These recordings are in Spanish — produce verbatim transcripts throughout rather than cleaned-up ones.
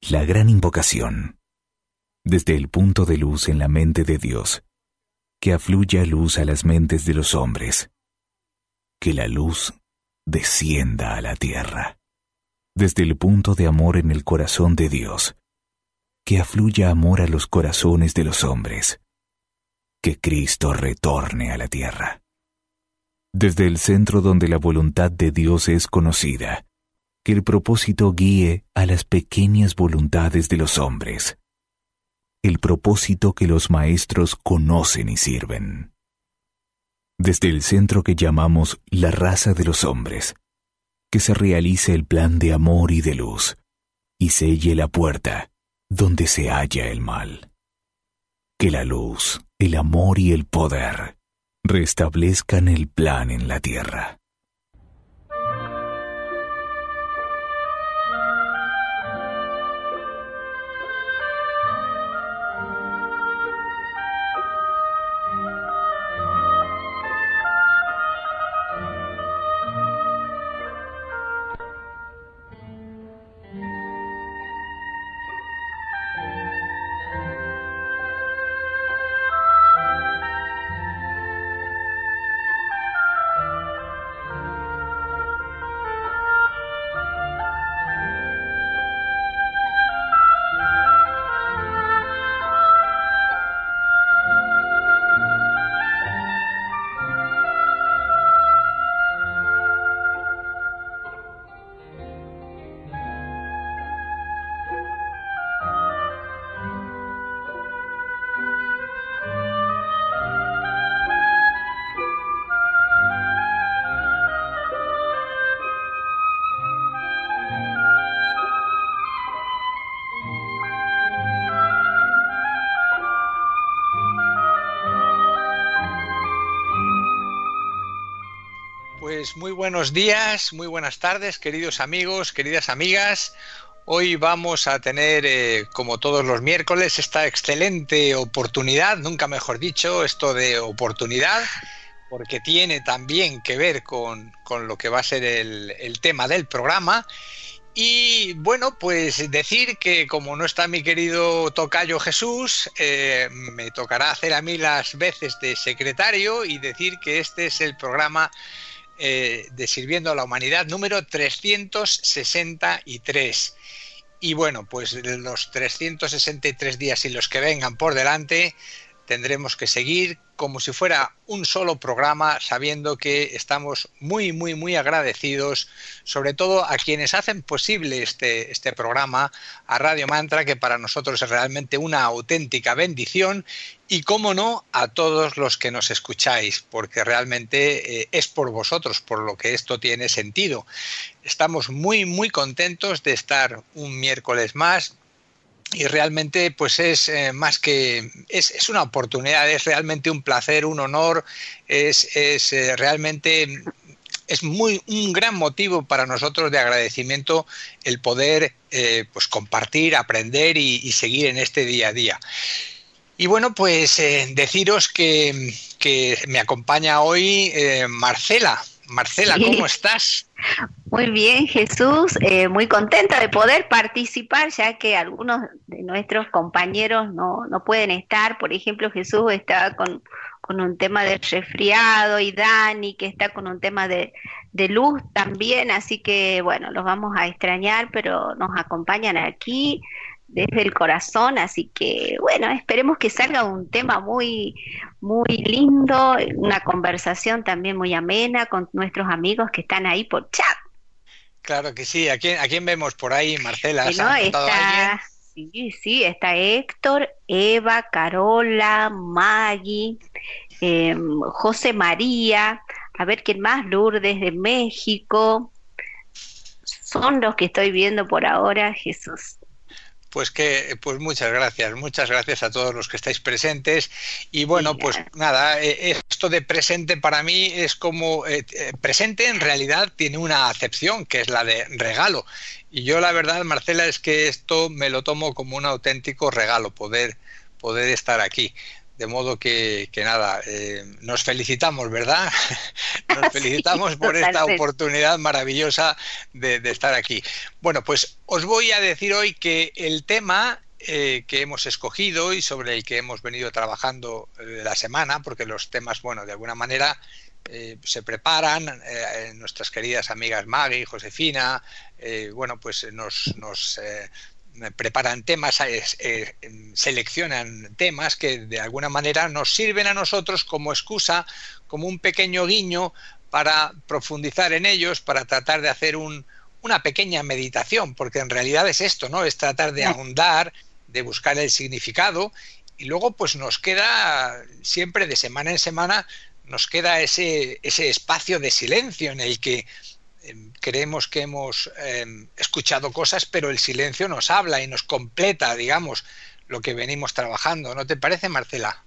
La gran invocación. Desde el punto de luz en la mente de Dios, que afluya luz a las mentes de los hombres. Que la luz descienda a la tierra. Desde el punto de amor en el corazón de Dios, que afluya amor a los corazones de los hombres. Que Cristo retorne a la tierra. Desde el centro donde la voluntad de Dios es conocida, que el propósito guíe a las pequeñas voluntades de los hombres. El propósito que los maestros conocen y sirven. Desde el centro que llamamos la raza de los hombres, que se realice el plan de amor y de luz, y selle la puerta donde se halla el mal. Que la luz, el amor y el poder restablezcan el plan en la tierra. Pues muy buenos días, muy buenas tardes, queridos amigos, queridas amigas. Hoy vamos a tener, eh, como todos los miércoles, esta excelente oportunidad, nunca mejor dicho, esto de oportunidad, porque tiene también que ver con, con lo que va a ser el, el tema del programa. Y bueno, pues decir que como no está mi querido tocayo Jesús, eh, me tocará hacer a mí las veces de secretario y decir que este es el programa Eh, de Sirviendo a la Humanidad número trescientos sesenta y tres. Y bueno, pues los trescientos sesenta y tres días y los que vengan por delante tendremos que seguir como si fuera un solo programa, sabiendo que estamos muy, muy, muy agradecidos, sobre todo a quienes hacen posible este, este programa, a Radio Mantra, que para nosotros es realmente una auténtica bendición, y cómo no, a todos los que nos escucháis, porque realmente eh, es por vosotros por lo que esto tiene sentido. Estamos muy, muy contentos de estar un miércoles más. Y realmente pues es eh, más que es, es una oportunidad, es realmente un placer, un honor, es, es eh, realmente es muy un gran motivo para nosotros de agradecimiento el poder eh, pues compartir, aprender y, y seguir en este día a día. Y bueno, pues eh, deciros que, que me acompaña hoy eh, Marcela. Marcela, sí. ¿Cómo estás? Muy bien, Jesús, eh, muy contenta de poder participar, ya que algunos de nuestros compañeros no, no pueden estar. Por ejemplo, Jesús está con, con un tema de resfriado, y Dani, que está con un tema de, de luz también, así que bueno, los vamos a extrañar, pero nos acompañan aquí desde el corazón, así que bueno, esperemos que salga un tema muy, muy lindo, una conversación también muy amena con nuestros amigos que están ahí por chat. Claro que sí. ¿A quién, a quién vemos por ahí, Marcela? ¿Has no, anotado está, a alguien? Sí, sí, está Héctor, Eva, Carola, Maggie, eh, José María, a ver quién más, Lourdes de México. Son los que estoy viendo por ahora, Jesús. Pues que, pues muchas gracias, muchas gracias a todos los que estáis presentes. Y bueno, sí, pues nada, eh, esto de presente para mí es como, eh, presente en realidad tiene una acepción, que es la de regalo. Y yo la verdad, Marcela, es que esto me lo tomo como un auténtico regalo, poder, poder estar aquí. De modo que, que nada, eh, nos felicitamos, ¿verdad? Nos felicitamos sí, por totalmente. Esta oportunidad maravillosa de, de estar aquí. Bueno, pues os voy a decir hoy que el tema eh, que hemos escogido y sobre el que hemos venido trabajando eh, la semana, porque los temas, bueno, de alguna manera eh, se preparan, eh, nuestras queridas amigas Maggie y Josefina, eh, bueno, pues nos... nos eh, preparan temas, eh, eh, seleccionan temas que de alguna manera nos sirven a nosotros como excusa, como un pequeño guiño para profundizar en ellos, para tratar de hacer un, una pequeña meditación, porque en realidad es esto, ¿no? Es tratar de ahondar, de buscar el significado, y luego pues nos queda siempre de semana en semana, nos queda ese, ese espacio de silencio en el que creemos que hemos eh, escuchado cosas, pero el silencio nos habla y nos completa, digamos, lo que venimos trabajando. ¿No te parece, Marcela?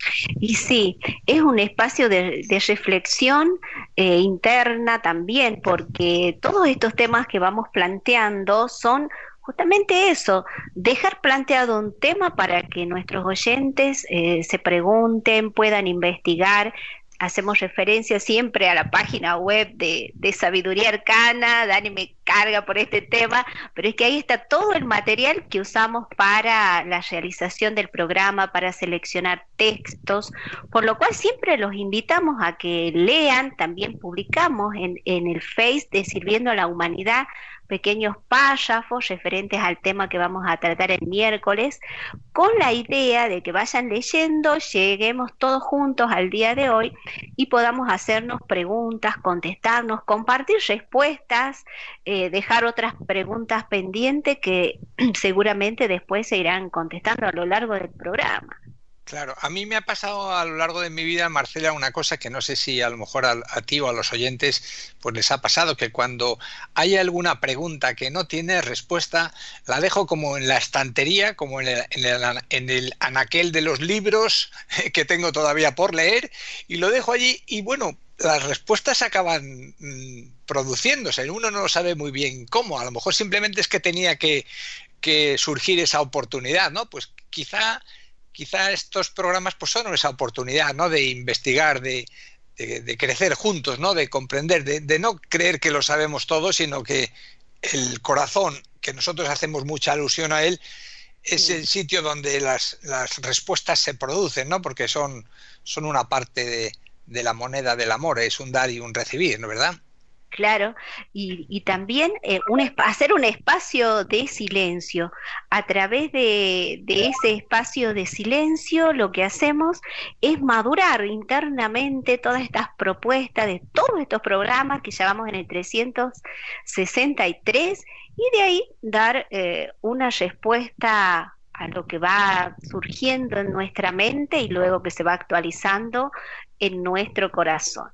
Y sí, es un espacio de, de reflexión eh, interna también, porque todos estos temas que vamos planteando son justamente eso, dejar planteado un tema para que nuestros oyentes eh, se pregunten, puedan investigar. Hacemos referencia siempre a la página web de, de Sabiduría Arcana. Dani me carga por este tema, pero es que ahí está todo el material que usamos para la realización del programa, para seleccionar textos, por lo cual siempre los invitamos a que lean. También publicamos en, en el Face de Sirviendo a la Humanidad pequeños párrafos referentes al tema que vamos a tratar el miércoles, con la idea de que vayan leyendo, lleguemos todos juntos al día de hoy y podamos hacernos preguntas, contestarnos, compartir respuestas, eh, dejar otras preguntas pendientes que seguramente después se irán contestando a lo largo del programa. Claro, a mí me ha pasado a lo largo de mi vida, Marcela, una cosa que no sé si a lo mejor a, a ti o a los oyentes pues les ha pasado, que cuando hay alguna pregunta que no tiene respuesta, la dejo como en la estantería, como en el, en el, en el anaquel de los libros que tengo todavía por leer, y lo dejo allí y bueno, las respuestas acaban mmm, produciéndose. Uno no sabe muy bien cómo, a lo mejor simplemente es que tenía que, que surgir esa oportunidad, ¿no? Pues quizá... Quizá estos programas pues son esa oportunidad, ¿no? De investigar, de, de, de crecer juntos, ¿no? De comprender, de, de no creer que lo sabemos todo, sino que el corazón, que nosotros hacemos mucha alusión a él, es el sitio donde las, las respuestas se producen, ¿no? Porque son, son una parte de, de la moneda del amor, es un dar y un recibir, ¿no? ¿Verdad? Claro, y, y también eh, un hacer un espacio de silencio. A través de, de ese espacio de silencio lo que hacemos es madurar internamente todas estas propuestas de todos estos programas que ya vamos en el trescientos sesenta y tres, y de ahí dar eh, una respuesta a lo que va surgiendo en nuestra mente y luego que se va actualizando en nuestro corazón.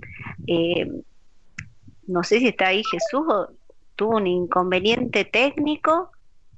Eh, No sé si está ahí Jesús o tuvo un inconveniente técnico.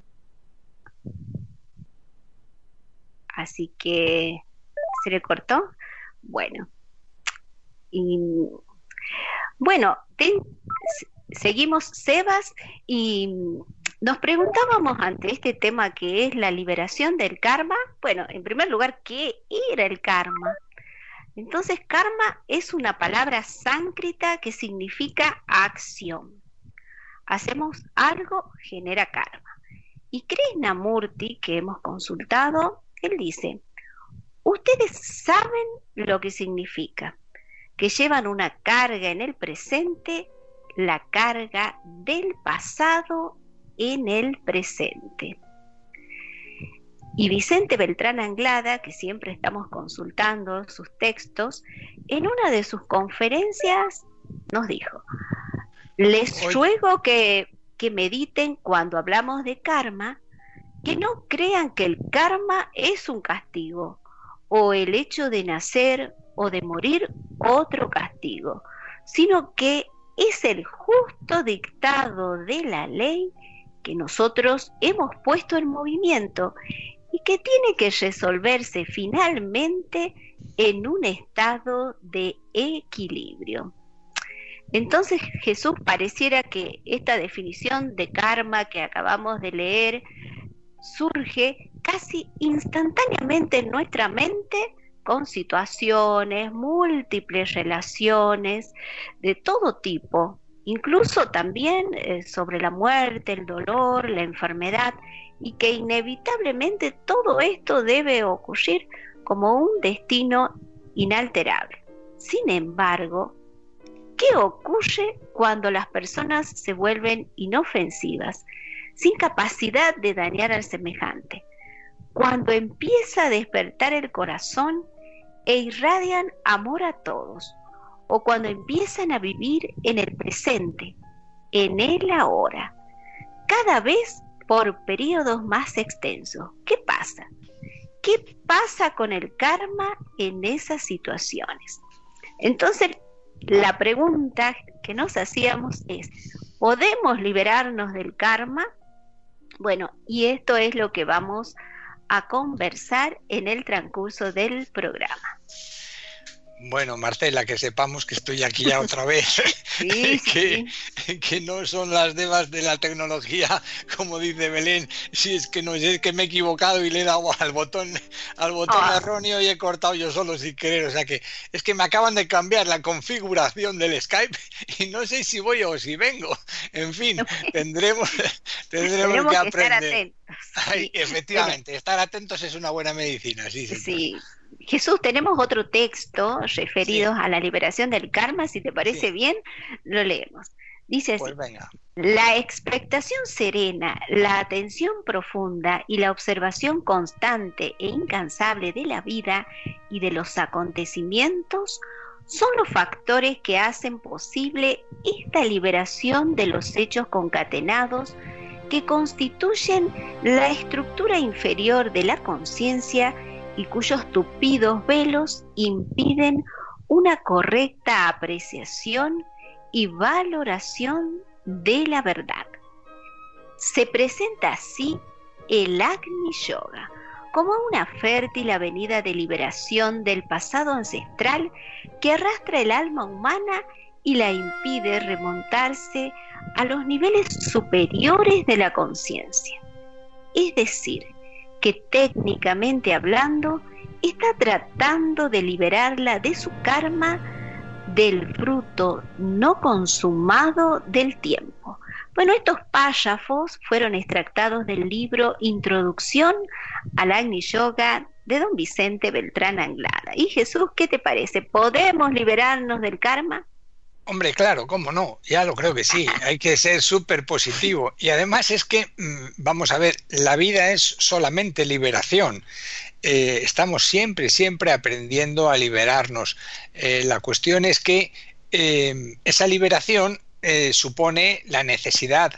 Así que se le cortó. Bueno. Y bueno, ten, seguimos, Sebas, y nos preguntábamos ante este tema que es la liberación del karma. Bueno, en primer lugar, ¿qué era el karma? Entonces, karma es una palabra sánscrita que significa acción. Hacemos algo, genera karma. Y Krishnamurti, que hemos consultado, él dice, ustedes saben lo que significa, que llevan una carga en el presente, la carga del pasado en el presente. Y Vicente Beltrán Anglada, que siempre estamos consultando sus textos, en una de sus conferencias nos dijo, les ruego que, que mediten cuando hablamos de karma, que no crean que el karma es un castigo, o el hecho de nacer o de morir otro castigo, sino que es el justo dictado de la ley que nosotros hemos puesto en movimiento y que tiene que resolverse finalmente en un estado de equilibrio. Entonces Jesús pareciera que esta definición de karma que acabamos de leer surge casi instantáneamente en nuestra mente con situaciones, múltiples relaciones de todo tipo, incluso también eh, sobre la muerte, el dolor, la enfermedad, y que inevitablemente todo esto debe ocurrir como un destino inalterable. Sin embargo, ¿qué ocurre cuando las personas se vuelven inofensivas, sin capacidad de dañar al semejante? Cuando empieza a despertar el corazón e irradian amor a todos, o cuando empiezan a vivir en el presente, en el ahora, cada vez por periodos más extensos. ¿Qué pasa? ¿Qué pasa con el karma en esas situaciones? Entonces, la pregunta que nos hacíamos es, ¿podemos liberarnos del karma? Bueno, y esto es lo que vamos a conversar en el transcurso del programa. Bueno, Marcela, que sepamos que estoy aquí ya otra vez, sí, que, sí. que no son las devas de la tecnología, como dice Belén, si es que no es que me he equivocado y le he dado al botón, al botón oh. erróneo y he cortado yo solo sin querer, o sea que es que me acaban de cambiar la configuración del Skype y no sé si voy o si vengo, en fin, tendremos, tendremos que aprender. Estar atentos. Ay, efectivamente, bueno, estar atentos es una buena medicina, sí, señor. Sí. Jesús, tenemos otro texto referido sí. a la liberación del karma, si te parece sí. bien, lo leemos. Dice así, pues venga. La expectación serena, la atención profunda y la observación constante e incansable de la vida y de los acontecimientos son los factores que hacen posible esta liberación de los hechos concatenados que constituyen la estructura inferior de la conciencia y cuyos tupidos velos impiden una correcta apreciación y valoración de la verdad. Se presenta así el Agni Yoga como una fértil avenida de liberación del pasado ancestral que arrastra el alma humana y la impide remontarse a los niveles superiores de la conciencia. Es decir, que técnicamente hablando está tratando de liberarla de su karma, del fruto no consumado del tiempo. Bueno, estos párrafos fueron extractados del libro Introducción al Agni Yoga de don Vicente Beltrán Anglada. Y Jesús, ¿qué te parece? ¿Podemos liberarnos del karma? Hombre, claro, cómo no, ya lo creo que sí, hay que ser súper positivo. Y además es que, vamos a ver, la vida es solamente liberación. Eh, estamos siempre, siempre aprendiendo a liberarnos. Eh, la cuestión es que eh, esa liberación eh, supone la necesidad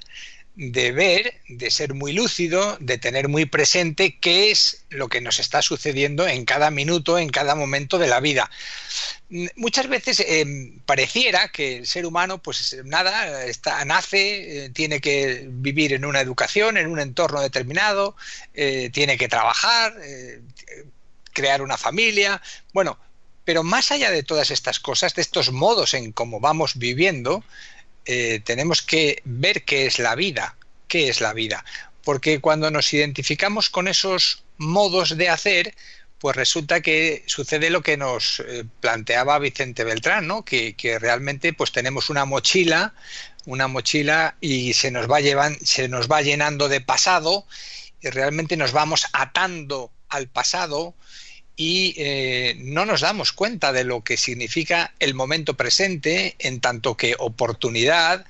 de ver, de ser muy lúcido, de tener muy presente qué es lo que nos está sucediendo en cada minuto, en cada momento de la vida. Muchas veces eh, pareciera que el ser humano, pues nada, está, nace, eh, tiene que vivir en una educación, en un entorno determinado, eh, tiene que trabajar, eh, crear una familia, bueno, pero más allá de todas estas cosas, de estos modos en cómo vamos viviendo, eh, tenemos que ver qué es la vida, qué es la vida, porque cuando nos identificamos con esos modos de hacer, pues resulta que sucede lo que nos eh, planteaba Vicente Beltrán, ¿no? Que, que realmente pues tenemos una mochila, una mochila y se nos va llevan, se nos va llenando de pasado y realmente nos vamos atando al pasado y eh, no nos damos cuenta de lo que significa el momento presente en tanto que oportunidad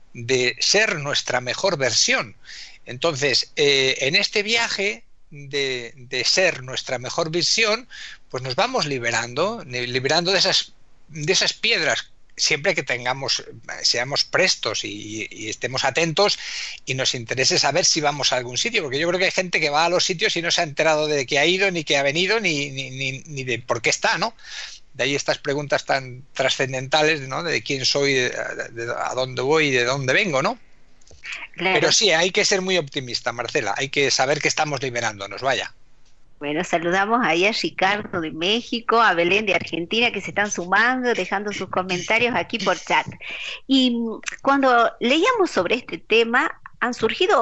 de ser nuestra mejor versión. Entonces, eh, en este viaje De, de ser nuestra mejor visión, pues nos vamos liberando, liberando de esas, de esas piedras, siempre que tengamos, seamos prestos y, y estemos atentos y nos interese saber si vamos a algún sitio, porque yo creo que hay gente que va a los sitios y no se ha enterado de que ha ido, ni que ha venido, ni, ni, ni, ni de por qué está, ¿no? De ahí estas preguntas tan trascendentales, ¿no? De quién soy, de, de, de a dónde voy y de dónde vengo, ¿no? Claro. Pero sí, hay que ser muy optimista, Marcela, hay que saber que estamos liberándonos, vaya. Bueno, saludamos ahí a Ricardo de México, a Belén de Argentina, que se están sumando, dejando sus comentarios aquí por chat. Y cuando leíamos sobre este tema, han surgido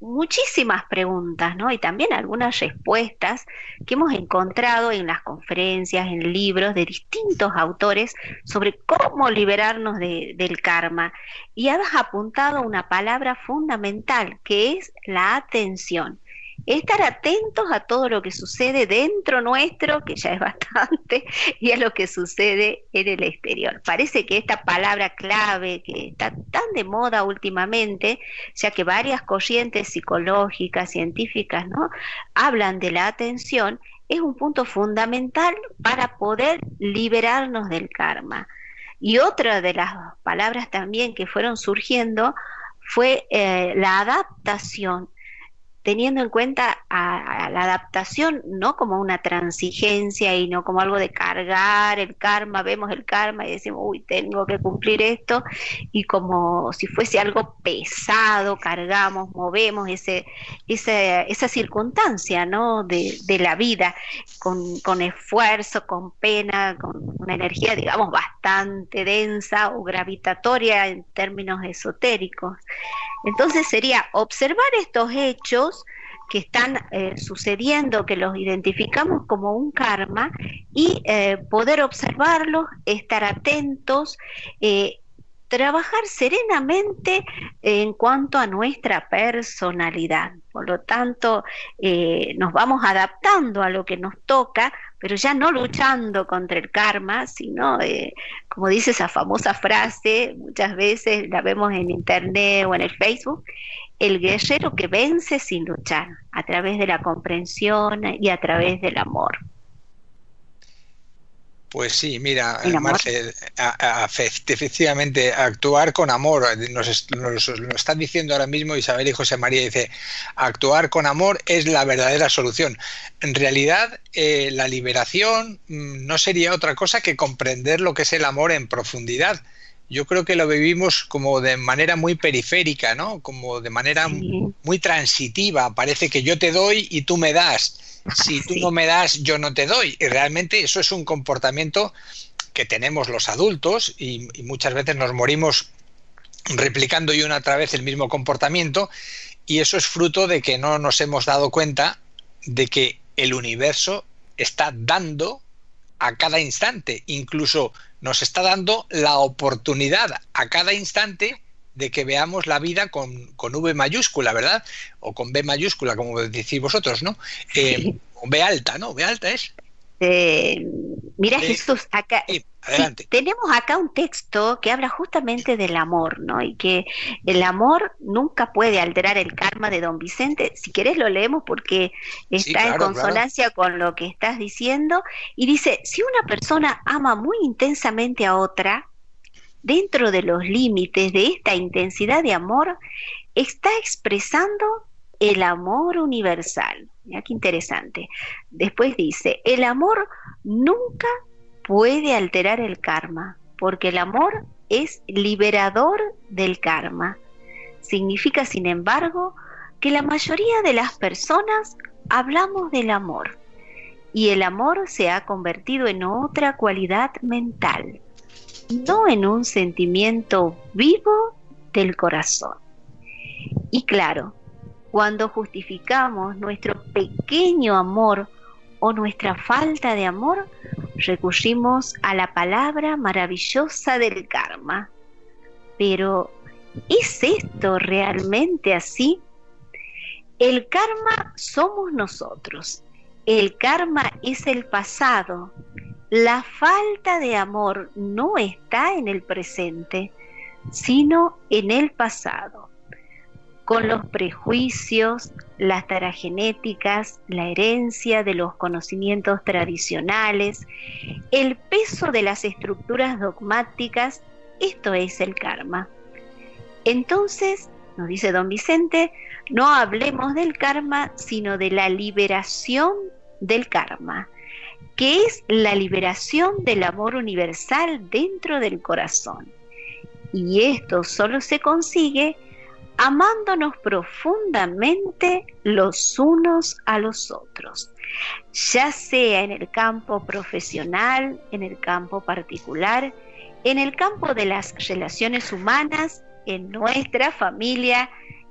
muchísimas preguntas, ¿no? Y también algunas respuestas que hemos encontrado en las conferencias, en libros de distintos autores sobre cómo liberarnos de, del karma. Y has apuntado una palabra fundamental, que es la atención. Estar atentos a todo lo que sucede dentro nuestro, que ya es bastante, y a lo que sucede en el exterior. Parece que esta palabra clave, que está tan de moda últimamente, ya que varias corrientes psicológicas, científicas, ¿no?, hablan de la atención, es un punto fundamental para poder liberarnos del karma. Y otra de las palabras también que fueron surgiendo fue eh, la adaptación, teniendo en cuenta a, a la adaptación no como una transigencia y no como algo de cargar el karma. Vemos el karma y decimos, uy, tengo que cumplir esto, y como si fuese algo pesado, cargamos, movemos ese, ese, esa circunstancia, ¿no?, de, de la vida, con, con esfuerzo, con pena, con una energía, digamos, bastante densa o gravitatoria en términos esotéricos. Entonces sería observar estos hechos que están eh, sucediendo, que los identificamos como un karma, y eh, poder observarlos, estar atentos, eh, trabajar serenamente en cuanto a nuestra personalidad. Por lo tanto, eh, nos vamos adaptando a lo que nos toca, pero ya no luchando contra el karma, sino, eh, como dice esa famosa frase, muchas veces la vemos en internet o en el Facebook, el guerrero que vence sin luchar, a través de la comprensión y a través del amor. Pues sí, mira, Marce, a, a, efectivamente, actuar con amor, nos, nos lo están diciendo ahora mismo Isabel y José María, dice, actuar con amor es la verdadera solución. En realidad, eh, la liberación no sería otra cosa que comprender lo que es el amor en profundidad. Yo creo que lo vivimos como de manera muy periférica, ¿no? Como de manera sí. muy transitiva. Parece que yo te doy y tú me das. Si tú sí. no me das, yo no te doy. Y realmente eso es un comportamiento que tenemos los adultos, y, y muchas veces nos morimos replicando y una otra vez el mismo comportamiento, y eso es fruto de que no nos hemos dado cuenta de que el universo está dando a cada instante, incluso nos está dando la oportunidad a cada instante de que veamos la vida con, con V mayúscula, ¿verdad? O con B mayúscula, como decís vosotros, ¿no? Eh, sí. B alta, ¿no? B alta es. Eh, mira, sí. Jesús, acá sí, adelante. Sí, tenemos acá un texto que habla justamente del amor, ¿no? Y que el amor nunca puede alterar el karma de don Vicente. Si querés lo leemos porque está sí, claro, en consonancia claro. con lo que estás diciendo. Y dice, si una persona ama muy intensamente a otra, dentro de los límites de esta intensidad de amor, está expresando el amor universal. Mira qué interesante. Después dice, el amor nunca puede alterar el karma, porque el amor es liberador del karma. Significa, sin embargo, que la mayoría de las personas hablamos del amor, y el amor se ha convertido en otra cualidad mental, no en un sentimiento vivo del corazón. Y claro, cuando justificamos nuestro pequeño amor o nuestra falta de amor, recurrimos a la palabra maravillosa del karma. Pero, ¿es esto realmente así? El karma somos nosotros. El karma es el pasado. La falta de amor no está en el presente, sino en el pasado. Con los prejuicios, las taras genéticas, la herencia de los conocimientos tradicionales, el peso de las estructuras dogmáticas, esto es el karma. Entonces, nos dice don Vicente, no hablemos del karma, sino de la liberación del karma, que es la liberación del amor universal dentro del corazón. Y esto solo se consigue amándonos profundamente los unos a los otros, ya sea en el campo profesional, en el campo particular, en el campo de las relaciones humanas, en nuestra familia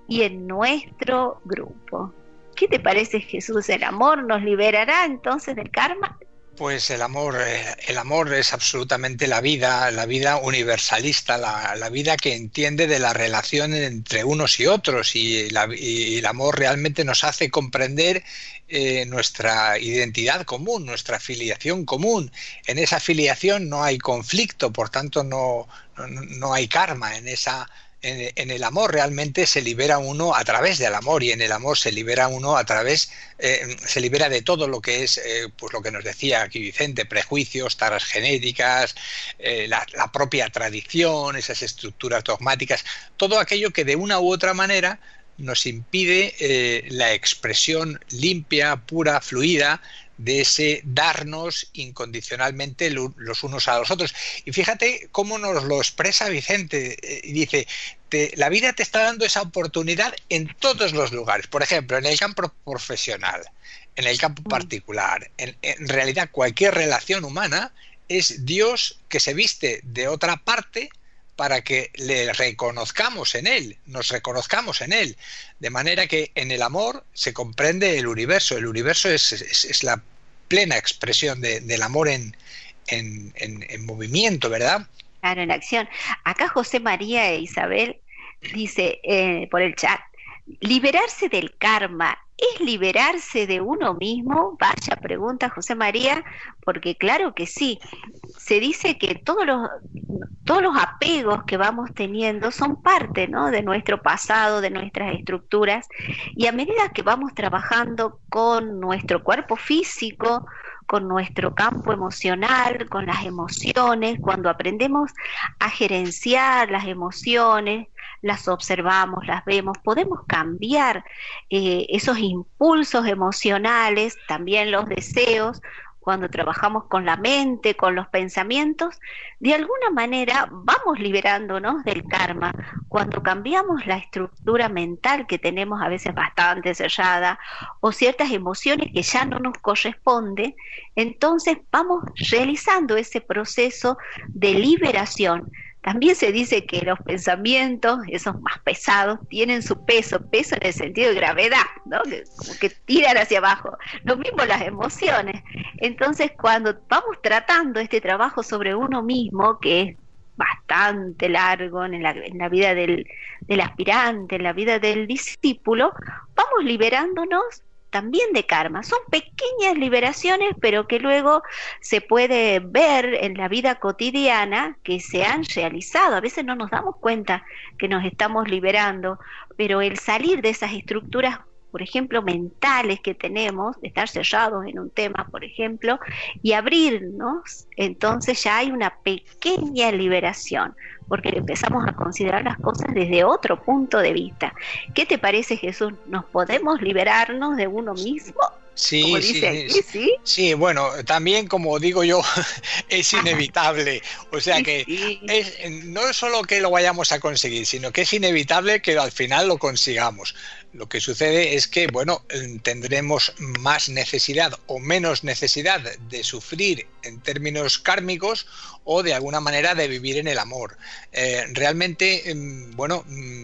y en nuestro grupo. ¿Qué te parece, Jesús? ¿El amor nos liberará entonces del karma? Pues el amor, eh, el amor es absolutamente la vida, la vida universalista, la, la vida que entiende de la relación entre unos y otros, y, la, y el amor realmente nos hace comprender eh, nuestra identidad común, nuestra filiación común. En esa filiación no hay conflicto, por tanto no, no, no hay karma. En esa En, en el amor realmente se libera uno a través del amor, y en el amor se libera uno a través, eh, se libera de todo lo que es, eh, pues lo que nos decía aquí Vicente, prejuicios, taras genéticas, eh, la, la propia tradición, esas estructuras dogmáticas, todo aquello que de una u otra manera nos impide eh, la expresión limpia, pura, fluida de ese darnos incondicionalmente los unos a los otros. Y fíjate cómo nos lo expresa Vicente, eh, dice, te, la vida te está dando esa oportunidad en todos los lugares, por ejemplo, en el campo profesional, en el campo particular, en, en realidad cualquier relación humana es Dios que se viste de otra parte para que le reconozcamos en él, nos reconozcamos en él, de manera que en el amor se comprende el universo. El universo es, es, es la plena expresión de, del amor en, en, en, en movimiento, ¿verdad? Claro, en acción. Acá José María e Isabel dice eh, por el chat, liberarse del karma ¿es liberarse de uno mismo? Vaya pregunta, José María, porque claro que sí. Se dice que todos los, todos los apegos que vamos teniendo son parte, ¿no?, de nuestro pasado, de nuestras estructuras, y a medida que vamos trabajando con nuestro cuerpo físico, con nuestro campo emocional, con las emociones, cuando aprendemos a gerenciar las emociones, las observamos, las vemos, podemos cambiar eh, esos impulsos emocionales, también los deseos. Cuando trabajamos con la mente, con los pensamientos, de alguna manera vamos liberándonos del karma. Cuando cambiamos la estructura mental que tenemos a veces bastante sellada, o ciertas emociones que ya no nos corresponden, entonces vamos realizando ese proceso de liberación. También se dice que los pensamientos, esos más pesados, tienen su peso, peso en el sentido de gravedad, ¿no?, que, como que tiran hacia abajo. Lo mismo las emociones. Entonces, cuando vamos tratando este trabajo sobre uno mismo, que es bastante largo en la, en la vida del, del aspirante, en la vida del discípulo, vamos liberándonos también de karma. Son pequeñas liberaciones, pero que luego se puede ver en la vida cotidiana que se han realizado. A veces no nos damos cuenta que nos estamos liberando, pero el salir de esas estructuras, por ejemplo, mentales que tenemos, de estar cerrados en un tema, por ejemplo, y abrirnos, entonces ya hay una pequeña liberación, porque empezamos a considerar las cosas desde otro punto de vista. ¿Qué te parece, Jesús? ¿Nos podemos liberarnos de uno mismo? Sí, como dice sí, aquí, ¿sí? Sí, bueno, también como digo yo, es inevitable. O sea Sí, que sí. es, no es solo que lo vayamos a conseguir, sino que es inevitable que al final lo consigamos. Lo que sucede es que, bueno, tendremos más necesidad o menos necesidad de sufrir en términos kármicos o de alguna manera de vivir en el amor. Eh, realmente, bueno,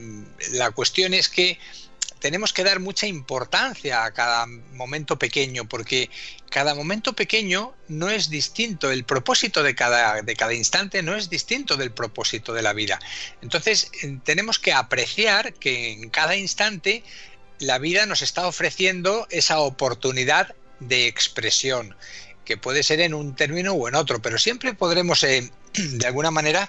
la cuestión es que tenemos que dar mucha importancia a cada momento pequeño, porque cada momento pequeño no es distinto, el propósito de cada, de cada instante no es distinto del propósito de la vida. Entonces tenemos que apreciar que en cada instante la vida nos está ofreciendo esa oportunidad de expresión, que puede ser en un término o en otro, pero siempre podremos eh, de alguna manera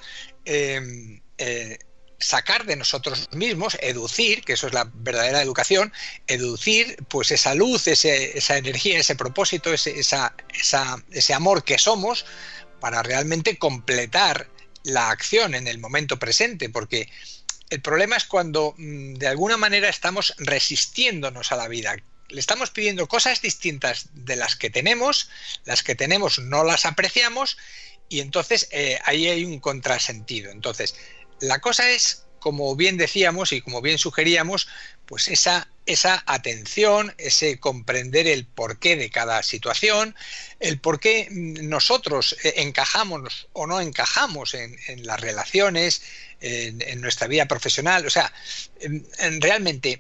eh, eh, sacar de nosotros mismos, educir, que eso es la verdadera educación, educir pues esa luz, ese, esa energía, ese propósito, ese, esa, esa, ese amor que somos, para realmente completar la acción en el momento presente, porque el problema es cuando de alguna manera estamos resistiéndonos a la vida. Le estamos pidiendo cosas distintas de las que tenemos, las que tenemos no las apreciamos, y entonces eh, ahí hay un contrasentido. Entonces, la cosa es, como bien decíamos y como bien sugeríamos, pues esa esa atención, ese comprender el porqué de cada situación, el por qué nosotros encajamos o no encajamos en, en las relaciones, en, en nuestra vida profesional. O sea, en, en realmente,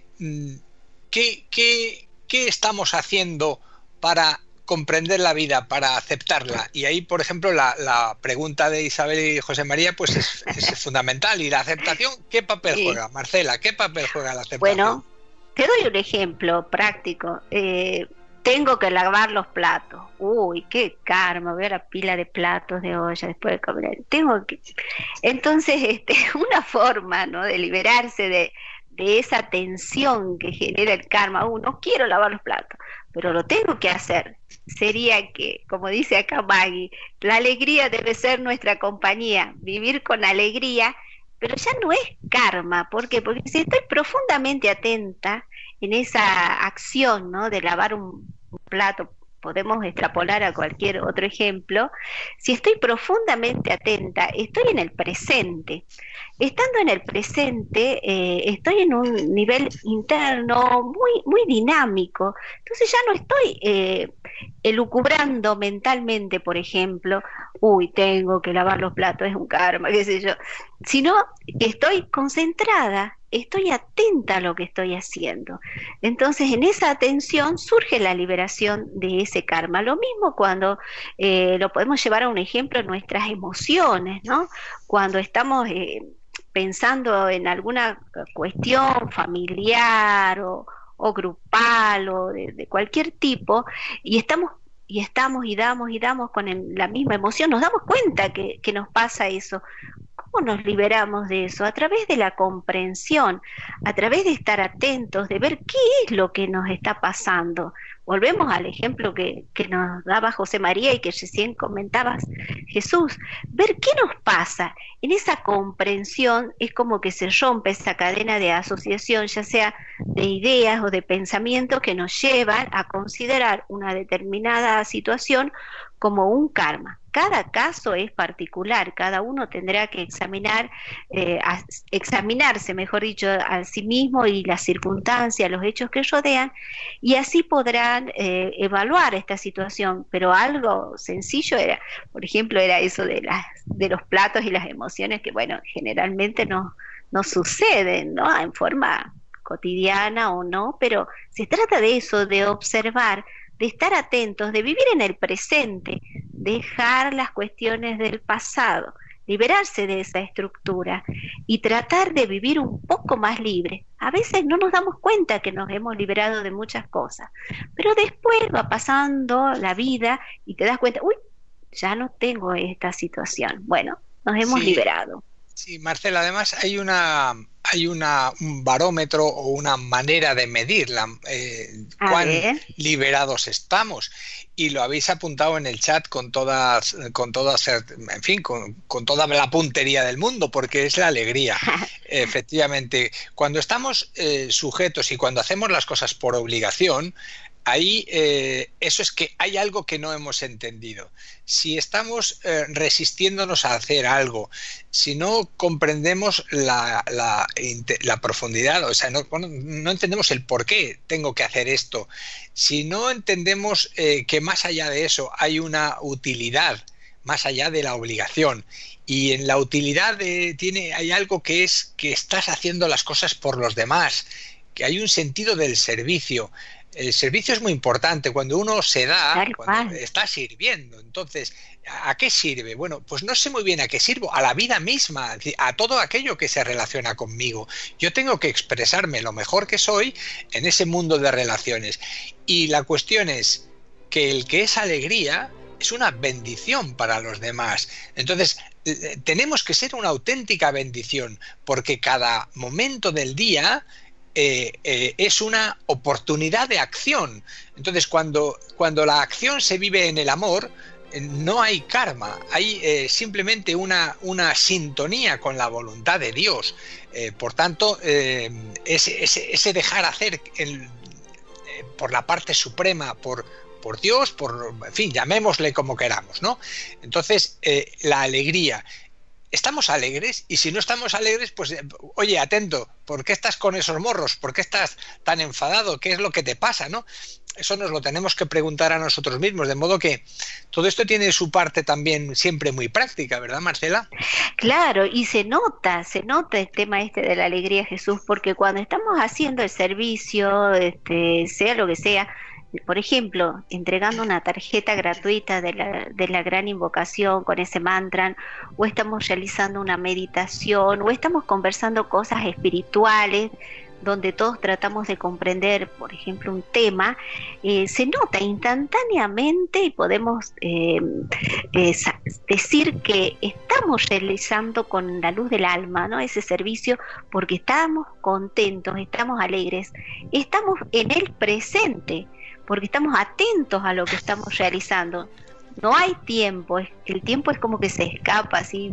¿qué, qué, qué estamos haciendo para comprender la vida, para aceptarla? Y ahí, por ejemplo, la, la pregunta de Isabel y José María pues es, es fundamental. ¿Y la aceptación qué papel Sí. juega? Marcela, ¿qué papel juega la aceptación? Bueno, te doy un ejemplo práctico. Eh, tengo que lavar los platos. Uy, qué karma, veo la pila de platos de olla después de comer. Tengo que... Entonces, este, una forma, ¿no?, de liberarse de, de esa tensión que genera el karma. Uh, no quiero lavar los platos, pero lo tengo que hacer. Sería que, como dice acá Maggie, la alegría debe ser nuestra compañía, vivir con alegría, pero ya no es karma. ¿Por qué? Porque si estoy profundamente atenta en esa acción, ¿no?, de lavar un, un plato, podemos extrapolar a cualquier otro ejemplo. Si estoy profundamente atenta, estoy en el presente. Estando en el presente, eh, estoy en un nivel interno muy, muy dinámico. Entonces ya no estoy eh, elucubrando mentalmente, por ejemplo, uy, tengo que lavar los platos, es un karma, qué sé yo, sino que estoy concentrada, estoy atenta a lo que estoy haciendo. Entonces, en esa atención surge la liberación de ese karma. Lo mismo cuando eh, lo podemos llevar a un ejemplo, nuestras emociones, ¿no? Cuando estamos eh, pensando en alguna cuestión familiar o, o grupal o de, de cualquier tipo, y estamos y estamos y damos y damos con el, la misma emoción, nos damos cuenta que, que nos pasa eso. ¿Cómo nos liberamos de eso? A través de la comprensión, a través de estar atentos, de ver qué es lo que nos está pasando. Volvemos al ejemplo que, que nos daba José María y que recién comentabas, Jesús. Ver qué nos pasa. En esa comprensión es como que se rompe esa cadena de asociación, ya sea de ideas o de pensamientos que nos llevan a considerar una determinada situación como un karma. Cada caso es particular, cada uno tendrá que examinar, eh, a, examinarse, mejor dicho, a sí mismo y las circunstancias, los hechos que rodean, y así podrán eh, evaluar esta situación. Pero algo sencillo era, por ejemplo, era eso de, las, de los platos y las emociones que, bueno, generalmente no, no suceden, ¿no?, en forma cotidiana o no, pero se trata de eso, de observar, de estar atentos, de vivir en el presente, dejar las cuestiones del pasado, liberarse de esa estructura y tratar de vivir un poco más libre. A veces no nos damos cuenta que nos hemos liberado de muchas cosas, pero después va pasando la vida y te das cuenta, uy, ya no tengo esta situación. Bueno, nos hemos Sí. liberado. Sí, Marcela, además hay una hay una, un barómetro o una manera de medir la, eh, cuán ver. liberados estamos, y lo habéis apuntado en el chat con todas, con todas, en fin, con, con toda la puntería del mundo, porque es la alegría. Efectivamente, cuando estamos eh, sujetos y cuando hacemos las cosas por obligación, ahí eh, eso es que hay algo que no hemos entendido. Si estamos eh, resistiéndonos a hacer algo, si no comprendemos la, la, la profundidad, o sea, no, no entendemos el por qué tengo que hacer esto, si no entendemos eh, que más allá de eso hay una utilidad, más allá de la obligación, y en la utilidad de, tiene, hay algo que es que estás haciendo las cosas por los demás, que hay un sentido del servicio. El servicio es muy importante. Cuando uno se da, cuando está sirviendo. Entonces, ¿a qué sirve? Bueno, pues no sé muy bien a qué sirvo. A la vida misma, a todo aquello que se relaciona conmigo. Yo tengo que expresarme lo mejor que soy en ese mundo de relaciones. Y la cuestión es que el que es alegría es una bendición para los demás. Entonces, tenemos que ser una auténtica bendición, porque cada momento del día Eh, eh, es una oportunidad de acción. Entonces, cuando, cuando la acción se vive en el amor, eh, no hay karma, hay eh, simplemente una, una sintonía con la voluntad de Dios. Eh, por tanto, eh, ese, ese, ese dejar hacer el, eh, por la parte suprema, por, por Dios, por, en fin, llamémosle como queramos, ¿no? Entonces, eh, la alegría. ¿estamos alegres? Y si no estamos alegres, pues, oye, atento, ¿por qué estás con esos morros? ¿Por qué estás tan enfadado? ¿Qué es lo que te pasa, no? Eso nos lo tenemos que preguntar a nosotros mismos, de modo que todo esto tiene su parte también siempre muy práctica, ¿verdad, Marcela? Claro, y se nota, se nota el tema este de la alegría, Jesús, porque cuando estamos haciendo el servicio, este, sea lo que sea, por ejemplo, entregando una tarjeta gratuita de la, de la gran invocación con ese mantra, o estamos realizando una meditación, o estamos conversando cosas espirituales, donde todos tratamos de comprender, por ejemplo, un tema, eh, se nota instantáneamente y podemos eh, eh, decir que estamos realizando con la luz del alma, ¿no?, ese servicio, porque estamos contentos, estamos alegres, estamos en el presente, porque estamos atentos a lo que estamos realizando. No hay tiempo, el tiempo es como que se escapa así,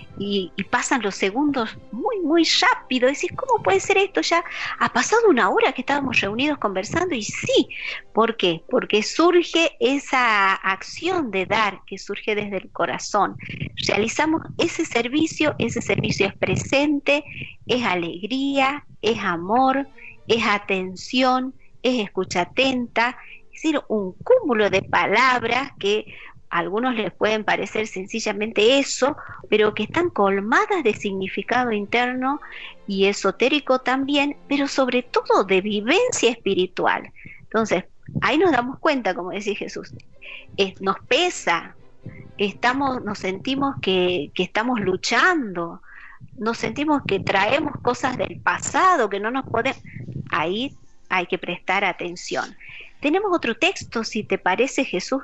y, y pasan los segundos muy, muy rápido. Decís, ¿cómo puede ser esto? Ya ha pasado una hora que estábamos reunidos conversando, y sí, ¿por qué? Porque surge esa acción de dar que surge desde el corazón. Realizamos ese servicio, ese servicio es presente, es alegría, es amor, es atención, es escucha atenta, es decir, un cúmulo de palabras que a algunos les pueden parecer sencillamente eso, pero que están colmadas de significado interno y esotérico también, pero sobre todo de vivencia espiritual. Entonces, ahí nos damos cuenta, como decía Jesús, eh, nos pesa, estamos, nos sentimos que, que estamos luchando, nos sentimos que traemos cosas del pasado, que no nos podemos... Ahí hay que prestar atención. Tenemos otro texto, si te parece, Jesús,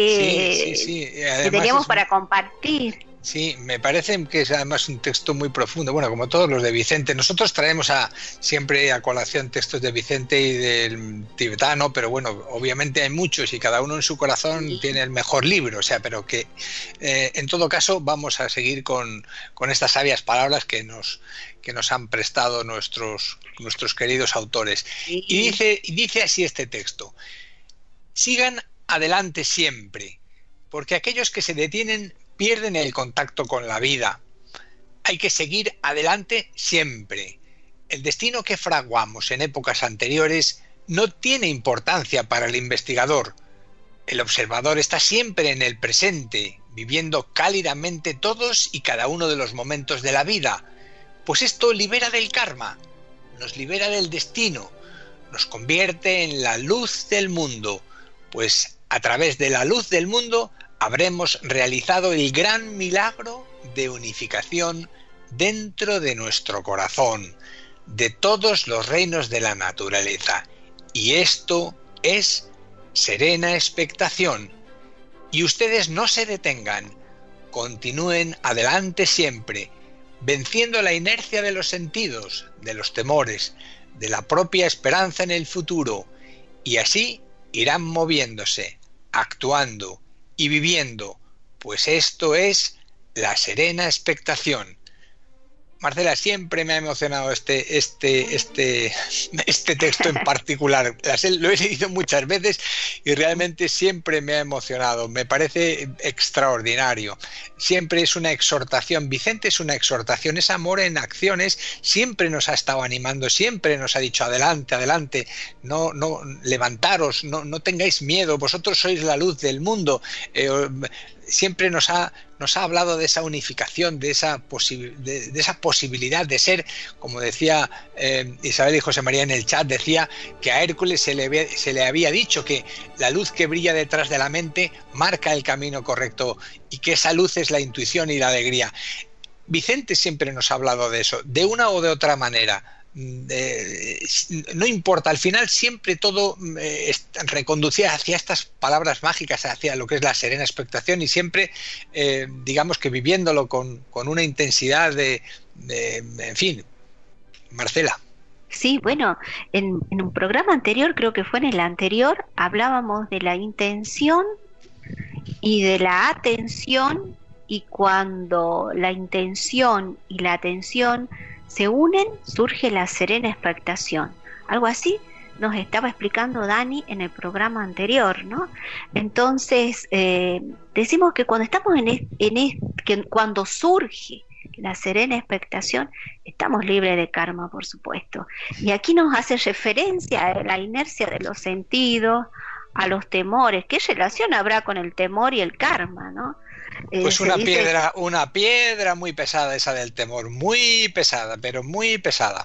que, sí, sí, sí. que teníamos un... para compartir. Sí, me parece que es además un texto muy profundo, bueno, como todos los de Vicente. Nosotros traemos a, siempre a colación textos de Vicente y del tibetano, pero bueno, obviamente hay muchos y cada uno en su corazón sí. tiene el mejor libro, o sea, pero que eh, en todo caso vamos a seguir con, con estas sabias palabras que nos, que nos han prestado nuestros, nuestros queridos autores. Sí. Y dice, y dice así este texto: sigan adelante siempre, porque aquellos que se detienen pierden el contacto con la vida. Hay que seguir adelante siempre. El destino que fraguamos en épocas anteriores no tiene importancia para el investigador. El observador está siempre en el presente, viviendo cálidamente todos y cada uno de los momentos de la vida, pues esto libera del karma, nos libera del destino, nos convierte en la luz del mundo, pues a través de la luz del mundo habremos realizado el gran milagro de unificación dentro de nuestro corazón, de todos los reinos de la naturaleza. Y esto es serena expectación. Y ustedes no se detengan, continúen adelante siempre, venciendo la inercia de los sentidos, de los temores, de la propia esperanza en el futuro, y así irán moviéndose, actuando y viviendo, pues esto es la serena expectación. Marcela, siempre me ha emocionado este, este, este, este texto en particular. Lo he leído muchas veces y realmente siempre me ha emocionado. Me parece extraordinario. Siempre es una exhortación. Vicente es una exhortación, es amor en acciones. Siempre nos ha estado animando, siempre nos ha dicho adelante, adelante. No, no, levantaros, no, no tengáis miedo. Vosotros sois la luz del mundo. Eh, siempre nos ha, nos ha hablado de esa unificación, de esa, posi- de, de esa posibilidad de ser, como decía eh, Isabel y José María en el chat, decía que a Hércules se le, se le había dicho que la luz que brilla detrás de la mente marca el camino correcto y que esa luz es la intuición y la alegría. Vicente siempre nos ha hablado de eso, de una o de otra manera. Eh, no importa, al final siempre todo eh, reconducía hacia estas palabras mágicas, hacia lo que es la serena expectación, y siempre eh, digamos que viviéndolo con, con una intensidad de, de, en fin. Marcela. Sí, bueno, en, en un programa anterior, creo que fue en el anterior, hablábamos de la intención y de la atención, y cuando la intención y la atención se unen, surge la serena expectación. Algo así nos estaba explicando Dani en el programa anterior, ¿no? Entonces, eh, decimos que cuando estamos en, es, en es, que cuando surge la serena expectación, estamos libres de karma, por supuesto. Y aquí nos hace referencia a la inercia de los sentidos, a los temores. ¿Qué relación habrá con el temor y el karma, no? Pues eh, una dice... piedra, una piedra muy pesada esa del temor, muy pesada, pero muy pesada.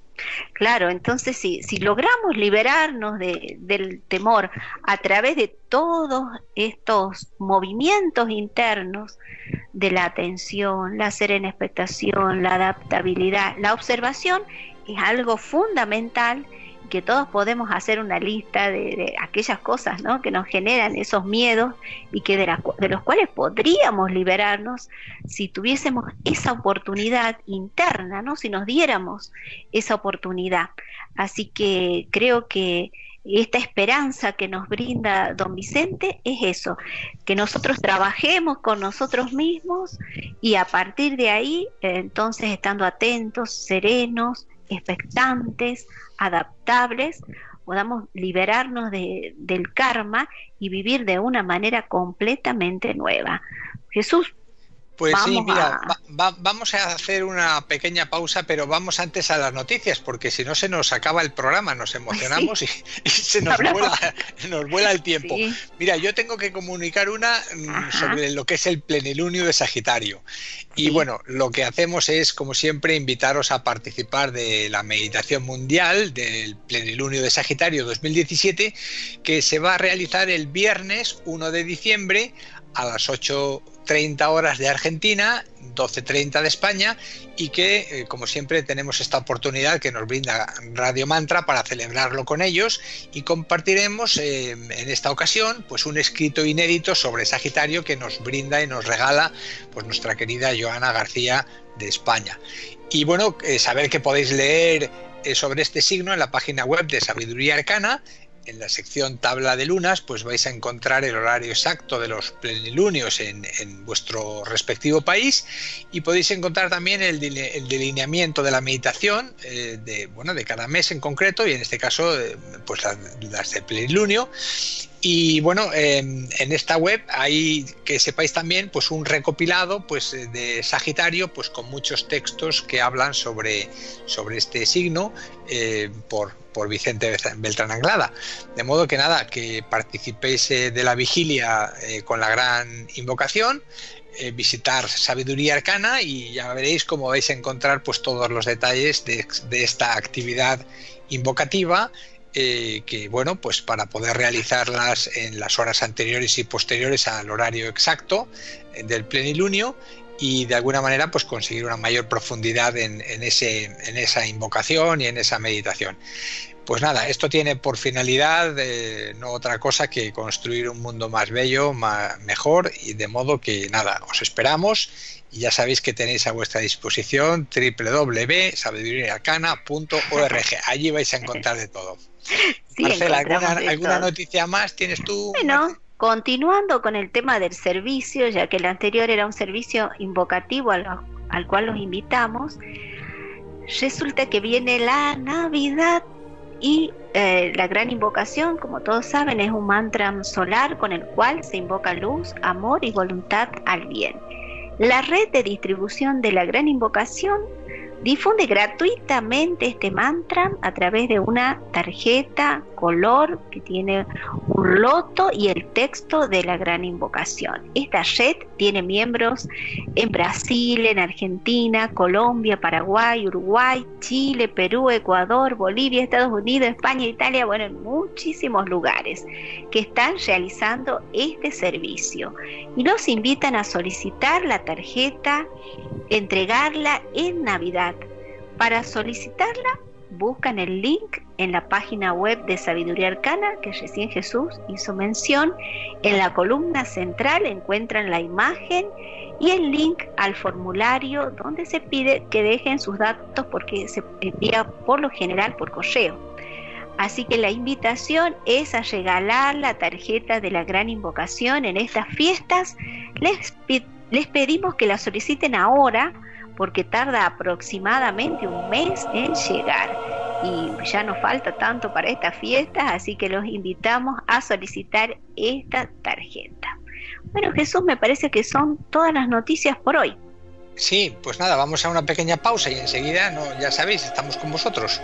Claro, entonces si, si logramos liberarnos de, del temor a través de todos estos movimientos internos de la atención, la serena expectación, la adaptabilidad, la observación es algo fundamental, que todos podemos hacer una lista de, de aquellas cosas, ¿no?, que nos generan esos miedos y que de, la, de los cuales podríamos liberarnos si tuviésemos esa oportunidad interna, ¿no?, si nos diéramos esa oportunidad. Así que creo que esta esperanza que nos brinda don Vicente es eso, que nosotros trabajemos con nosotros mismos y a partir de ahí, entonces estando atentos, serenos, expectantes, adaptables, podamos liberarnos de, del karma y vivir de una manera completamente nueva. Jesús. Pues vamos sí, mira, a... va, va, vamos a hacer una pequeña pausa, pero vamos antes a las noticias, porque si no se nos acaba el programa, nos emocionamos sí. y, y se nos vuela, nos vuela el tiempo. Sí. Mira, yo tengo que comunicar una Ajá. sobre lo que es el plenilunio de Sagitario. Y sí. bueno, lo que hacemos es, como siempre, invitaros a participar de la meditación mundial del plenilunio de Sagitario dos mil diecisiete, que se va a realizar el viernes uno de diciembre a las ocho treinta horas de Argentina, doce treinta de España, y que, eh, como siempre, tenemos esta oportunidad que nos brinda Radio Mantra para celebrarlo con ellos, y compartiremos eh, en esta ocasión pues un escrito inédito sobre Sagitario que nos brinda y nos regala pues nuestra querida Joana García de España. Y bueno, eh, saber que podéis leer eh, sobre este signo en la página web de Sabiduría Arcana. En la sección tabla de lunas pues vais a encontrar el horario exacto de los plenilunios en, en vuestro respectivo país, y podéis encontrar también el, el delineamiento de la meditación eh, de, bueno, de cada mes en concreto, y en este caso eh, pues las, las del plenilunio. Y bueno, eh, en esta web hay, que sepáis también, pues un recopilado pues de Sagitario, pues con muchos textos que hablan sobre, sobre este signo eh, por, por Vicente Beltrán Anglada. De modo que nada, que participéis eh, de la vigilia eh, con la gran invocación, eh, visitar Sabiduría Arcana, y ya veréis cómo vais a encontrar pues todos los detalles de, de esta actividad invocativa. Eh, que bueno, pues para poder realizarlas en las horas anteriores y posteriores al horario exacto eh, del plenilunio, y de alguna manera pues conseguir una mayor profundidad en, en, ese, en esa invocación y en esa meditación. Pues nada, esto tiene por finalidad eh, no otra cosa que construir un mundo más bello, más, mejor, y de modo que nada, os esperamos. Y ya sabéis que tenéis a vuestra disposición doble u doble u doble u punto sabiduría arcana punto org. Allí vais a encontrar de todo. Sí, Marcela, ¿alguna, ¿alguna noticia más tienes tú? Bueno, continuando con el tema del servicio, ya que el anterior era un servicio invocativo al, al cual los invitamos, resulta que viene la Navidad y eh, la gran invocación, como todos saben, es un mantra solar con el cual se invoca luz, amor y voluntad al bien. La red de distribución de la gran invocación difunde gratuitamente este mantra a través de una tarjeta color que tiene un loto y el texto de la gran invocación. Esta red tiene miembros en Brasil, en Argentina, Colombia, Paraguay, Uruguay, Chile, Perú, Ecuador, Bolivia, Estados Unidos, España, Italia, bueno, en muchísimos lugares que están realizando este servicio, y los invitan a solicitar la tarjeta, entregarla en Navidad. Para solicitarla, buscan el link en la página web de Sabiduría Arcana, que recién Jesús hizo mención. En la columna central encuentran la imagen y el link al formulario donde se pide que dejen sus datos, porque se envía por lo general por correo. Así que la invitación es a regalar la tarjeta de la gran invocación en estas fiestas. Les, les pedimos que la soliciten ahora, porque tarda aproximadamente un mes en llegar y ya no falta tanto para estas fiestas, así que los invitamos a solicitar esta tarjeta. Bueno, Jesús, me parece que son todas las noticias por hoy. Sí, pues nada, vamos a una pequeña pausa y enseguida, no, ya sabéis, estamos con vosotros.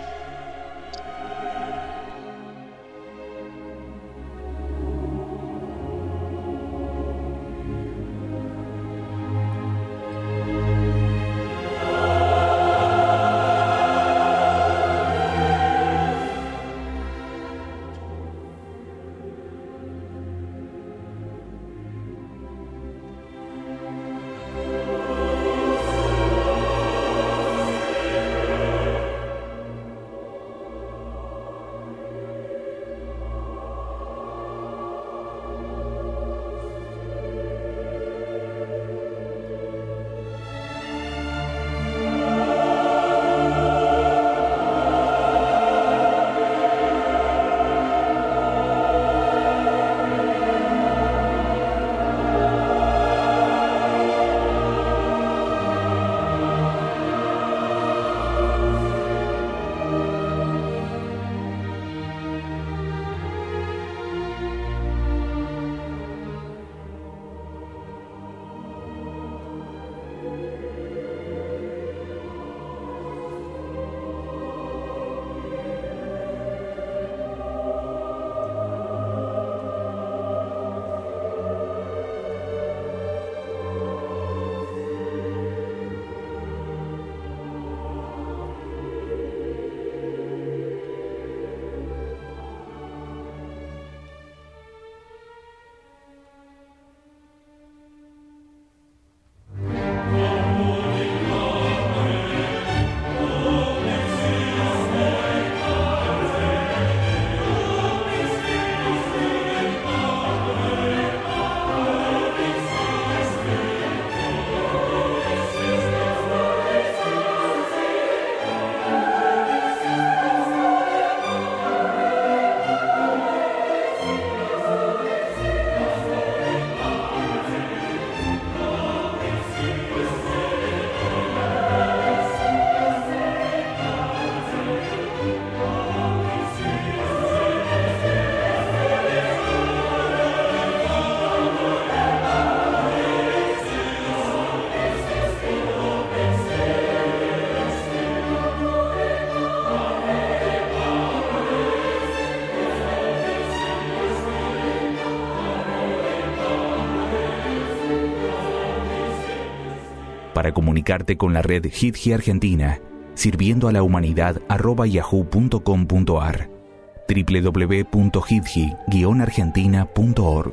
Para comunicarte con la red Hidji Argentina, sirviendo a la humanidad arroba yahoo punto com punto ar, doble u doble u doble u punto hidji guion argentina punto org.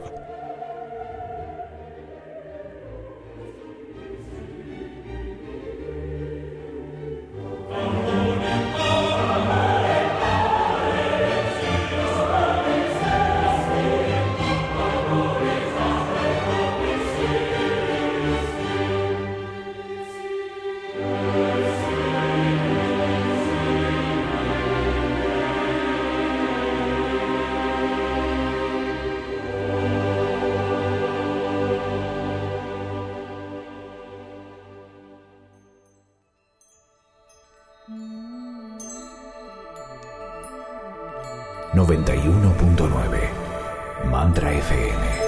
noventa y uno punto nueve Mantra F M.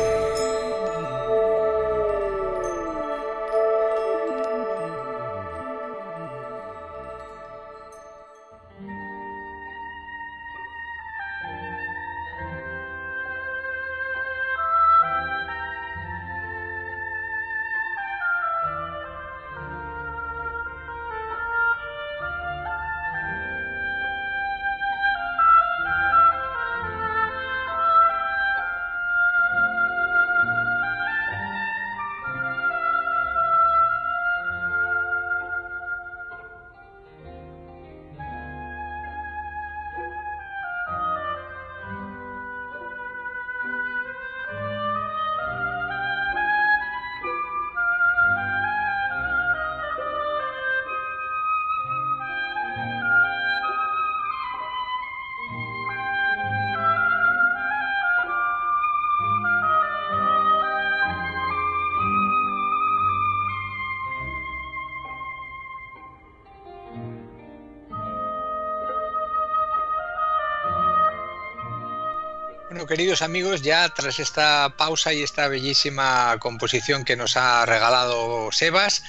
Bueno, queridos amigos, ya tras esta pausa y esta bellísima composición que nos ha regalado Sebas,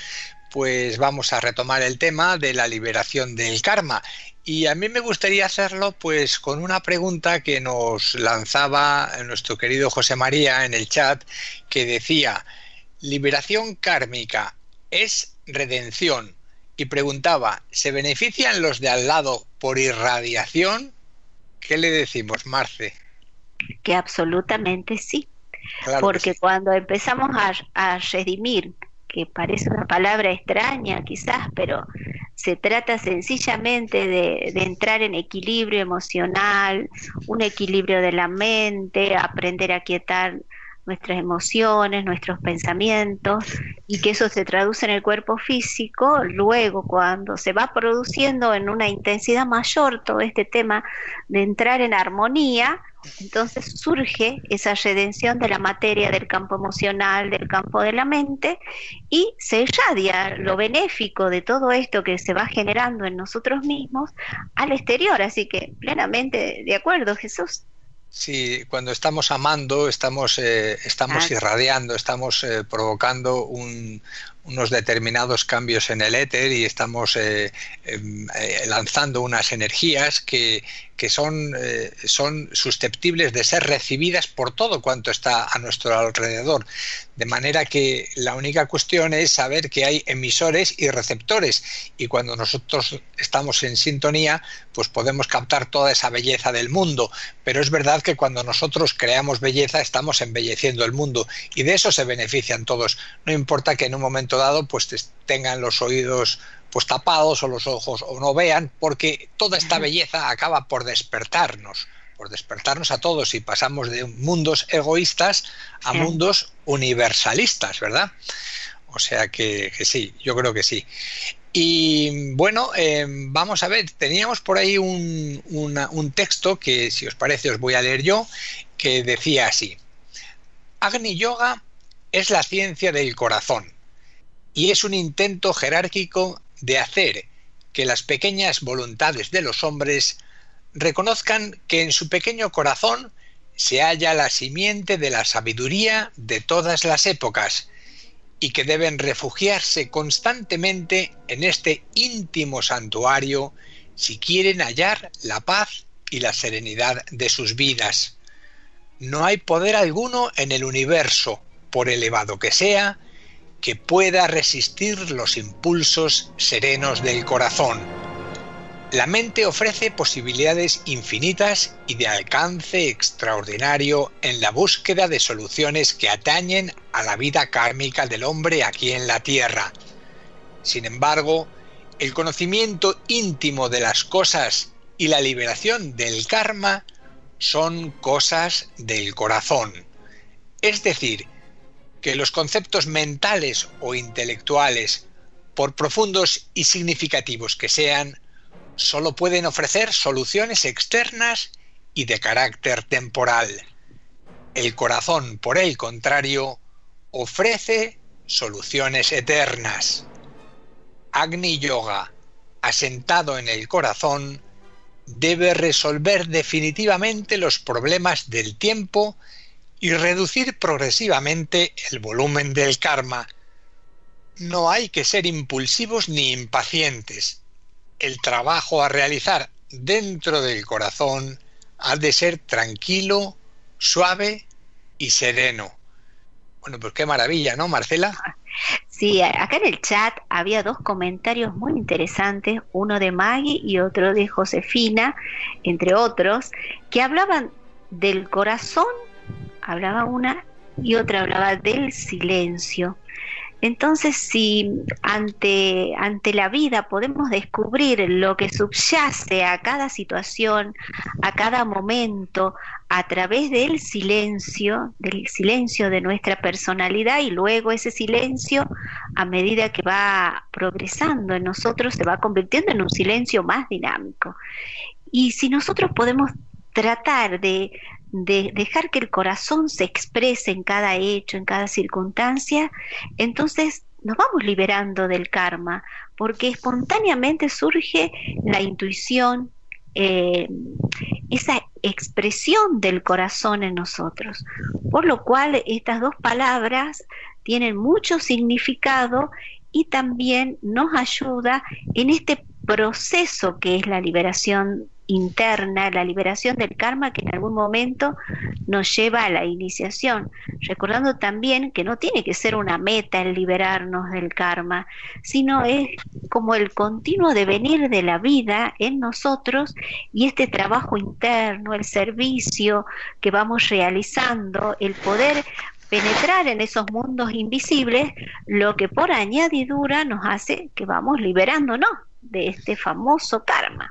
pues vamos a retomar el tema de la liberación del karma. Y a mí me gustaría hacerlo pues con una pregunta que nos lanzaba nuestro querido José María en el chat, que decía: liberación kármica es redención. Y preguntaba, ¿se benefician los de al lado por irradiación? ¿Qué le decimos, Marce? Que absolutamente sí. Claro, porque sí. Cuando empezamos a, a redimir, que parece una palabra extraña quizás, pero se trata sencillamente de, de entrar en equilibrio emocional, un equilibrio de la mente, aprender a quietar nuestras emociones, nuestros pensamientos, y que eso se traduce en el cuerpo físico. Luego, cuando se va produciendo en una intensidad mayor todo este tema de entrar en armonía, entonces surge esa redención de la materia, del campo emocional, del campo de la mente, y se irradia lo benéfico de todo esto que se va generando en nosotros mismos al exterior. Así que plenamente de acuerdo, Jesús. Sí, cuando estamos amando, estamos, eh, estamos Ah, irradiando, estamos eh, provocando un, unos determinados cambios en el éter y estamos eh, eh, lanzando unas energías que, que son, eh, son susceptibles de ser recibidas por todo cuanto está a nuestro alrededor. De manera que la única cuestión es saber que hay emisores y receptores, y cuando nosotros estamos en sintonía, pues podemos captar toda esa belleza del mundo. Pero es verdad que cuando nosotros creamos belleza, estamos embelleciendo el mundo, y de eso se benefician todos. No importa que en un momento dado pues tengan los oídos pues tapados o los ojos o no vean, porque toda esta belleza acaba por despertarnos, por despertarnos a todos, y pasamos de mundos egoístas a sí. mundos universalistas, ¿verdad? O sea que, que sí, yo creo que sí. Y bueno, eh, vamos a ver, teníamos por ahí un, una, un texto que, si os parece, os voy a leer yo, que decía así: Agni Yoga es la ciencia del corazón y es un intento jerárquico de hacer que las pequeñas voluntades de los hombres reconozcan que en su pequeño corazón se halla la simiente de la sabiduría de todas las épocas, y que deben refugiarse constantemente en este íntimo santuario si quieren hallar la paz y la serenidad de sus vidas. No hay poder alguno en el universo, por elevado que sea, que pueda resistir los impulsos serenos del corazón. La mente ofrece posibilidades infinitas y de alcance extraordinario en la búsqueda de soluciones que atañen a la vida kármica del hombre aquí en la Tierra. Sin embargo, el conocimiento íntimo de las cosas y la liberación del karma son cosas del corazón. Es decir, que los conceptos mentales o intelectuales, por profundos y significativos que sean, solo pueden ofrecer soluciones externas y de carácter temporal. El corazón, por el contrario, ofrece soluciones eternas. Agni Yoga, asentado en el corazón, debe resolver definitivamente los problemas del tiempo y reducir progresivamente el volumen del karma. No hay que ser impulsivos ni impacientes. El trabajo a realizar dentro del corazón ha de ser tranquilo, suave y sereno. Bueno, pues qué maravilla, ¿no, Marcela? Sí, acá en el chat había dos comentarios muy interesantes, uno de Maggie y otro de Josefina, entre otros, que hablaban del corazón, hablaba una, y otra hablaba del silencio. Entonces, si ante, ante la vida podemos descubrir lo que subyace a cada situación, a cada momento, a través del silencio, del silencio de nuestra personalidad, y luego ese silencio, a medida que va progresando en nosotros, se va convirtiendo en un silencio más dinámico. Y si nosotros podemos tratar de, de dejar que el corazón se exprese en cada hecho, en cada circunstancia, entonces nos vamos liberando del karma, porque espontáneamente surge la intuición, eh, esa expresión del corazón en nosotros, por lo cual estas dos palabras tienen mucho significado y también nos ayuda en este proceso que es la liberación interna, la liberación del karma que en algún momento nos lleva a la iniciación, recordando también que no tiene que ser una meta el liberarnos del karma, sino es como el continuo devenir de la vida en nosotros y este trabajo interno, el servicio que vamos realizando, el poder penetrar en esos mundos invisibles, lo que por añadidura nos hace que vamos liberándonos de este famoso karma.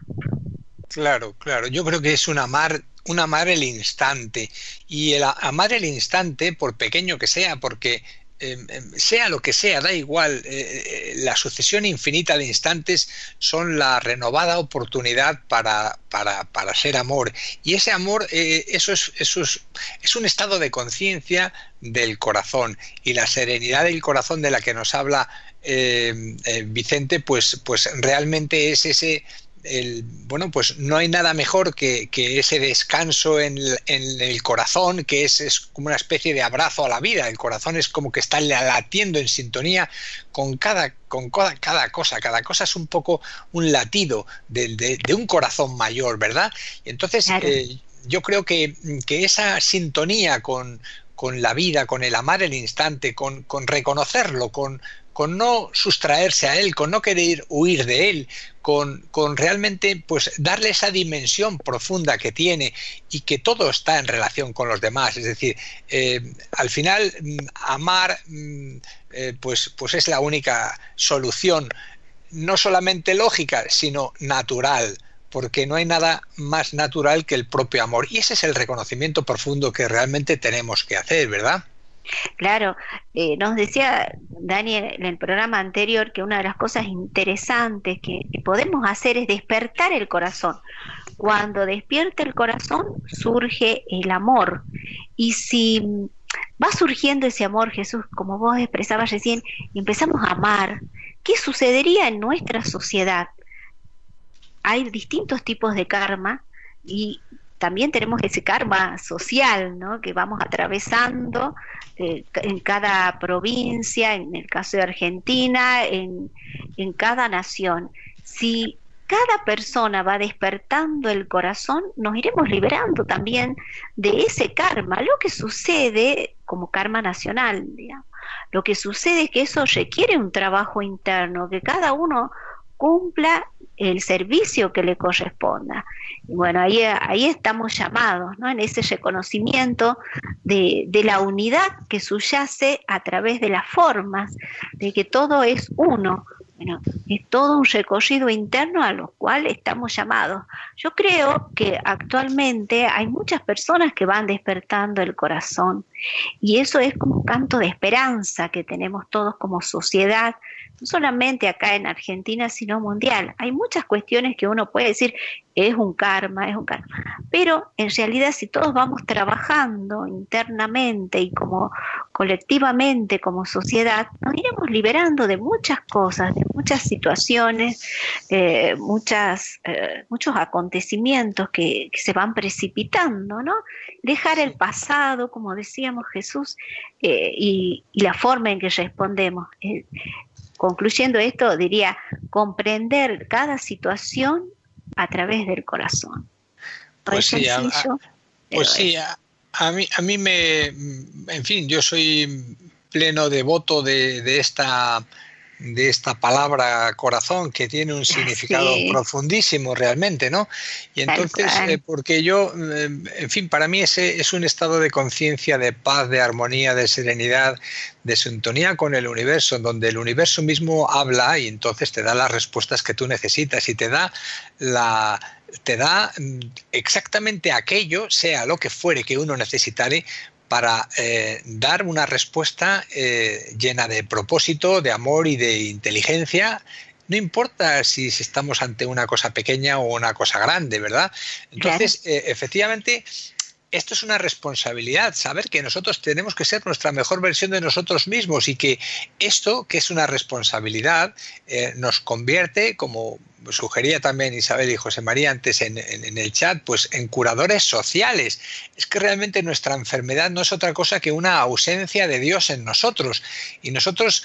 Claro, claro. Yo creo que es un amar, un amar el instante. Y el amar el instante, por pequeño que sea, porque eh, sea lo que sea, da igual, eh, la sucesión infinita de instantes son la renovada oportunidad para, para, para ser amor. Y ese amor, eh, eso, es, eso es, es un estado de conciencia del corazón. Y la serenidad del corazón de la que nos habla eh, eh, Vicente, pues, pues realmente es ese... El, bueno, pues no hay nada mejor que, que ese descanso en, en el corazón, que es, es como una especie de abrazo a la vida. El corazón es como que está latiendo en sintonía con cada, con cada, cada cosa. Cada cosa es un poco un latido de, de, de un corazón mayor, ¿verdad? Y entonces claro. eh, yo creo que, que esa sintonía con, con la vida, con el amar el instante, con, con reconocerlo, con con no sustraerse a él, con no querer huir de él, con, con realmente pues darle esa dimensión profunda que tiene y que todo está en relación con los demás. Es decir, eh, al final amar eh, pues, pues es la única solución, no solamente lógica, sino natural, porque no hay nada más natural que el propio amor. Y ese es el reconocimiento profundo que realmente tenemos que hacer, ¿verdad? Claro, eh, nos decía Daniel en el programa anterior que una de las cosas interesantes que, que podemos hacer es despertar el corazón. Cuando despierta el corazón surge el amor, y si va surgiendo ese amor, Jesús, como vos expresabas recién, y empezamos a amar, ¿qué sucedería en nuestra sociedad? Hay distintos tipos de karma y también tenemos ese karma social, ¿no?, que vamos atravesando eh, en cada provincia, en el caso de Argentina, en, en cada nación. Si cada persona va despertando el corazón, nos iremos liberando también de ese karma. Lo que sucede como karma nacional, digamos, lo que sucede es que eso requiere un trabajo interno, que cada uno cumpla el servicio que le corresponda. Y bueno, ahí, ahí estamos llamados, ¿no?, en ese reconocimiento de, de la unidad que subyace a través de las formas, de que todo es uno. Bueno, es todo un recorrido interno a lo cual estamos llamados. Yo creo que actualmente hay muchas personas que van despertando el corazón, y eso es como un canto de esperanza que tenemos todos como sociedad, no solamente acá en Argentina, sino mundial. Hay muchas cuestiones que uno puede decir, es un karma, es un karma, pero en realidad si todos vamos trabajando internamente y como colectivamente, como sociedad, nos iremos liberando de muchas cosas, de muchas situaciones, eh, muchas, eh, muchos acontecimientos que, que se van precipitando, ¿no? Dejar el pasado, como decíamos Jesús, eh, y, y la forma en que respondemos. Eh, concluyendo esto, diría, comprender cada situación a través del corazón. Pues sí, a, a, pues sí a, a, mí, a mí me, en fin, yo soy pleno devoto de, de esta de esta palabra corazón, que tiene un significado sí. profundísimo realmente, ¿no? Y entonces, eh, porque yo, eh, en fin, para mí ese es un estado de conciencia, de paz, de armonía, de serenidad, de sintonía con el universo, donde el universo mismo habla y entonces te da las respuestas que tú necesitas y te da la te da exactamente aquello, sea lo que fuere que uno necesitare, para eh, dar una respuesta eh, llena de propósito, de amor y de inteligencia. No importa si, si estamos ante una cosa pequeña o una cosa grande, ¿verdad? Entonces, claro. eh, efectivamente, esto es una responsabilidad, saber que nosotros tenemos que ser nuestra mejor versión de nosotros mismos, y que esto, que es una responsabilidad, eh, nos convierte, como sugería también Isabel y José María antes en, en, en el chat, pues en curadores sociales. Es que realmente nuestra enfermedad no es otra cosa que una ausencia de Dios en nosotros, y nosotros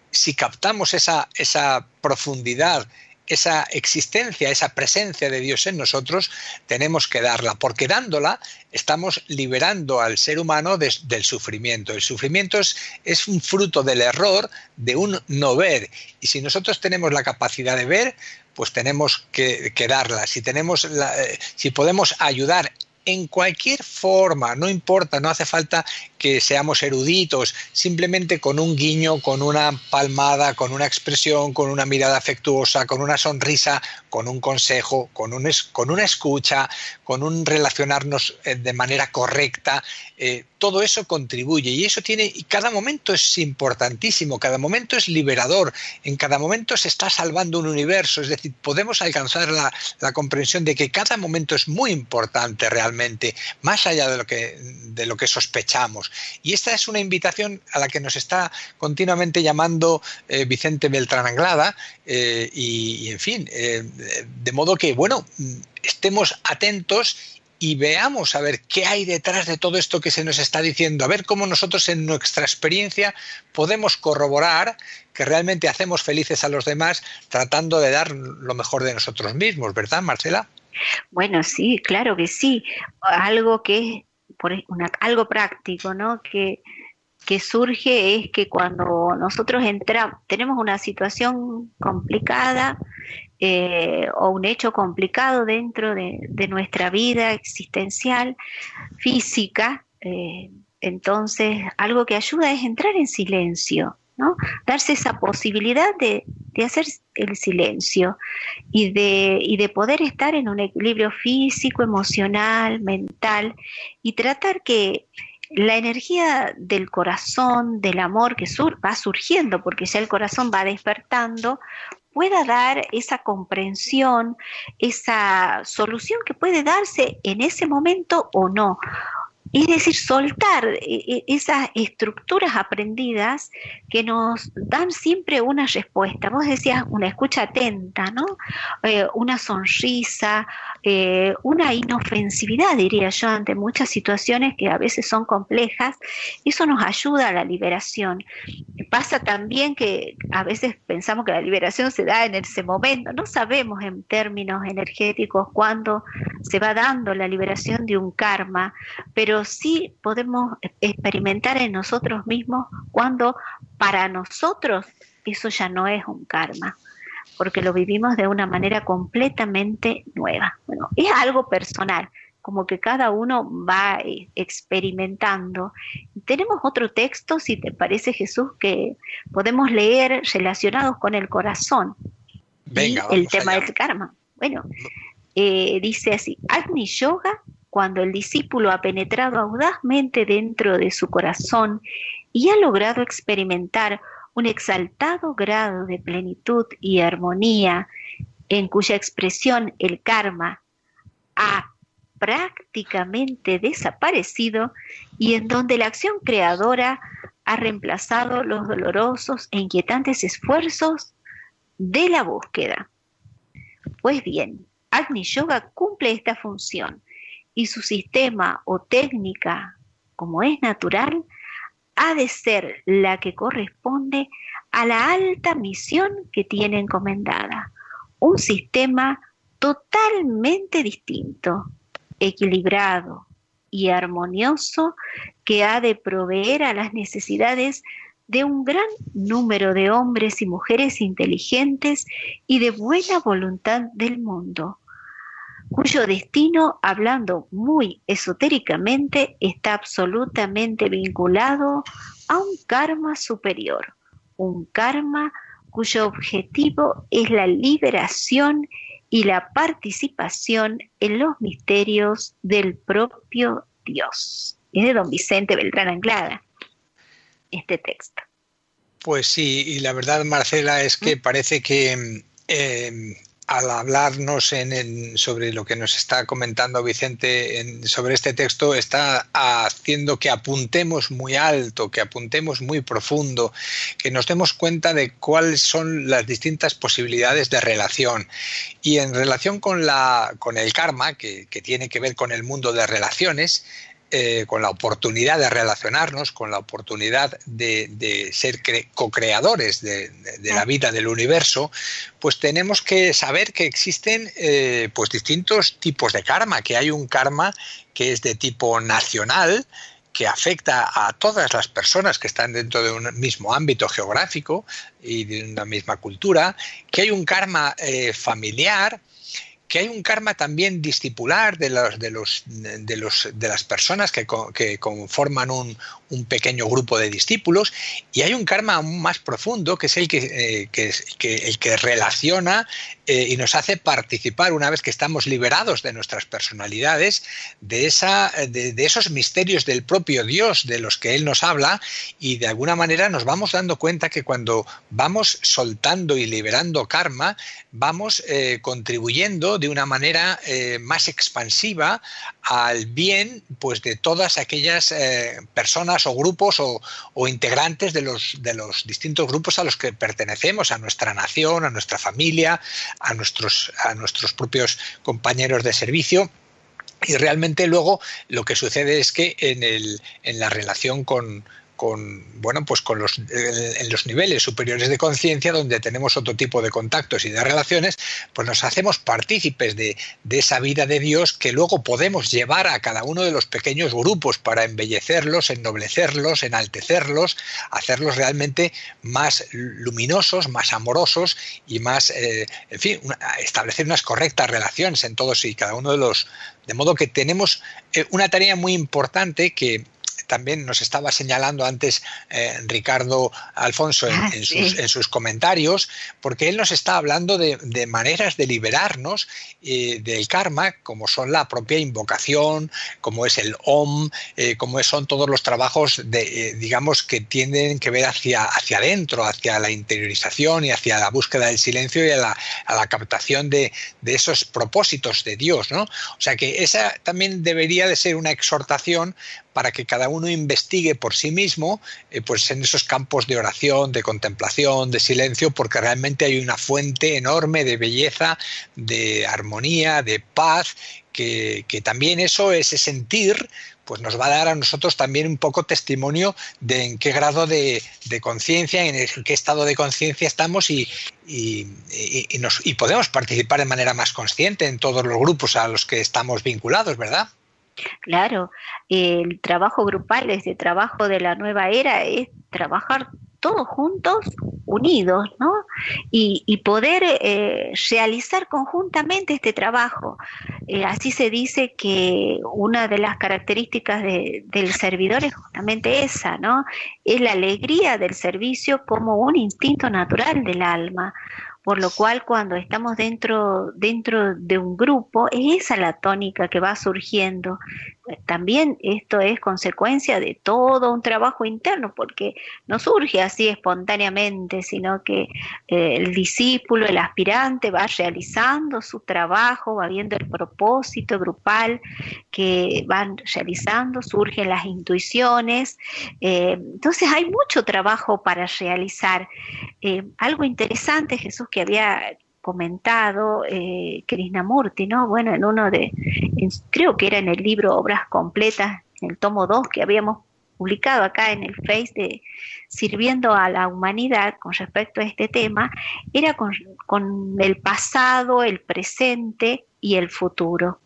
si captamos esa, esa profundidad, esa existencia, esa presencia de Dios en nosotros, tenemos que darla, porque dándola estamos liberando al ser humano de, del sufrimiento. El sufrimiento es, es un fruto del error, de un no ver, y si nosotros tenemos la capacidad de ver, pues tenemos que, que darla. Si, tenemos la, eh, si podemos ayudar en cualquier forma, no importa, no hace falta que seamos eruditos, simplemente con un guiño, con una palmada, con una expresión, con una mirada afectuosa, con una sonrisa, con un consejo, con, un, con una escucha, con un relacionarnos de manera correcta, eh, todo eso contribuye y eso tiene, y cada momento es importantísimo, cada momento es liberador, en cada momento se está salvando un universo, es decir, podemos alcanzar la, la comprensión de que cada momento es muy importante realmente, más allá de lo que, de lo que sospechamos. Y esta es una invitación a la que nos está continuamente llamando eh, Vicente Beltrán Anglada eh, y, y, en fin, eh, de modo que, bueno, estemos atentos y veamos a ver qué hay detrás de todo esto que se nos está diciendo, a ver cómo nosotros en nuestra experiencia podemos corroborar que realmente hacemos felices a los demás tratando de dar lo mejor de nosotros mismos, ¿verdad, Marcela? Bueno, sí, claro que sí. Algo que es por una, algo práctico, ¿no? Que, que surge es que cuando nosotros entramos, tenemos una situación complicada eh, o un hecho complicado dentro de, de nuestra vida existencial, física, eh, entonces algo que ayuda es entrar en silencio, ¿no? Darse esa posibilidad de, de hacer el silencio y de, y de poder estar en un equilibrio físico, emocional, mental y tratar que la energía del corazón, del amor que sur, va surgiendo, porque ya el corazón va despertando, pueda dar esa comprensión, esa solución que puede darse en ese momento o no. Es decir, soltar esas estructuras aprendidas que nos dan siempre una respuesta. Vos decías una escucha atenta, ¿no? Eh, una sonrisa, eh, una inofensividad, diría yo, ante muchas situaciones que a veces son complejas. Eso nos ayuda a la liberación. Pasa también que a veces pensamos que la liberación se da en ese momento. No sabemos en términos energéticos cuándo se va dando la liberación de un karma, pero sí podemos experimentar en nosotros mismos cuando para nosotros eso ya no es un karma, porque lo vivimos de una manera completamente nueva. Bueno, es algo personal, como que cada uno va experimentando. Tenemos otro texto, si te parece, Jesús, que podemos leer relacionados con el corazón. Venga, y el tema allá. del karma. Bueno, eh, dice así: Agni Yoga, cuando el discípulo ha penetrado audazmente dentro de su corazón y ha logrado experimentar un exaltado grado de plenitud y armonía, en cuya expresión el karma ha prácticamente desaparecido y en donde la acción creadora ha reemplazado los dolorosos e inquietantes esfuerzos de la búsqueda. Pues bien, Agni Yoga cumple esta función y su sistema o técnica, como es natural, ha de ser la que corresponde a la alta misión que tiene encomendada. Un sistema totalmente distinto, equilibrado y armonioso que ha de proveer a las necesidades de un gran número de hombres y mujeres inteligentes y de buena voluntad del mundo, cuyo destino, hablando muy esotéricamente, está absolutamente vinculado a un karma superior, un karma cuyo objetivo es la liberación y la participación en los misterios del propio Dios. Es de don Vicente Beltrán Anglada este texto. Pues sí, y la verdad, Marcela, es que parece que eh, al hablarnos en, en, sobre lo que nos está comentando Vicente en, sobre este texto, está haciendo que apuntemos muy alto, que apuntemos muy profundo, que nos demos cuenta de cuáles son las distintas posibilidades de relación. Y en relación con, la, con el karma, que, que tiene que ver con el mundo de relaciones, eh, con la oportunidad de relacionarnos, con la oportunidad de, de ser co-creadores de, de, de la vida del universo, pues tenemos que saber que existen eh, pues distintos tipos de karma, que hay un karma que es de tipo nacional, que afecta a todas las personas que están dentro de un mismo ámbito geográfico y de una misma cultura, que hay un karma eh, familiar, que hay un karma también discipular de los de los de los de las personas que, que conforman un, un pequeño grupo de discípulos, y hay un karma aún más profundo, que es el que, eh, que, que el que relaciona eh, y nos hace participar, una vez que estamos liberados de nuestras personalidades, de esa de, de esos misterios del propio Dios de los que él nos habla, y de alguna manera nos vamos dando cuenta que cuando vamos soltando y liberando karma, vamos eh, contribuyendo de una manera eh, más expansiva al bien, pues, de todas aquellas eh, personas o grupos o, o integrantes de los, de los distintos grupos a los que pertenecemos, a nuestra nación, a nuestra familia, a nuestros, a nuestros propios compañeros de servicio. Y realmente luego lo que sucede es que en, el, en la relación con con bueno pues con los en los niveles superiores de conciencia, donde tenemos otro tipo de contactos y de relaciones, pues nos hacemos partícipes de, de esa vida de Dios, que luego podemos llevar a cada uno de los pequeños grupos para embellecerlos, ennoblecerlos, enaltecerlos, hacerlos realmente más luminosos, más amorosos y más, eh, en fin, una, establecer unas correctas relaciones en todos y cada uno de los, de modo que tenemos eh, una tarea muy importante que también nos estaba señalando antes eh, Ricardo Alfonso en, ah, en, sí. sus, en sus comentarios, porque él nos está hablando de, de maneras de liberarnos eh, del karma, como son la propia invocación, como es el Om, eh, como son todos los trabajos de, eh, digamos, que tienden que ver hacia, hacia adentro, hacia la interiorización y hacia la búsqueda del silencio y a la, a la captación de, de esos propósitos de Dios, ¿no? O sea que esa también debería de ser una exhortación para que cada uno investigue por sí mismo, eh, pues en esos campos de oración, de contemplación, de silencio, porque realmente hay una fuente enorme de belleza, de armonía, de paz, que, que también eso, ese sentir, pues nos va a dar a nosotros también un poco testimonio de en qué grado de, de conciencia, en, en qué estado de conciencia estamos y, y, y, y, nos, y podemos participar de manera más consciente en todos los grupos a los que estamos vinculados, ¿verdad? Claro, el trabajo grupal, ese trabajo de la nueva era, es trabajar todos juntos, unidos, ¿no? Y, y poder eh, realizar conjuntamente este trabajo. Eh, así se dice que una de las características de, del servidor es justamente esa, ¿no? Es la alegría del servicio como un instinto natural del alma. Por lo cual, cuando estamos dentro, dentro de un grupo, es esa la tónica que va surgiendo. También esto es consecuencia de todo un trabajo interno, porque no surge así espontáneamente, sino que eh, el discípulo, el aspirante, va realizando su trabajo, va viendo el propósito grupal que van realizando, surgen las intuiciones. Eh, entonces hay mucho trabajo para realizar. Eh, algo interesante, Jesús, que había comentado eh, Krishnamurti, ¿no? Bueno, en uno de, en, creo que era en el libro Obras Completas, en el tomo dos, que habíamos publicado acá en el Face de Sirviendo a la Humanidad con respecto a este tema, era con, con el pasado, el presente y el futuro.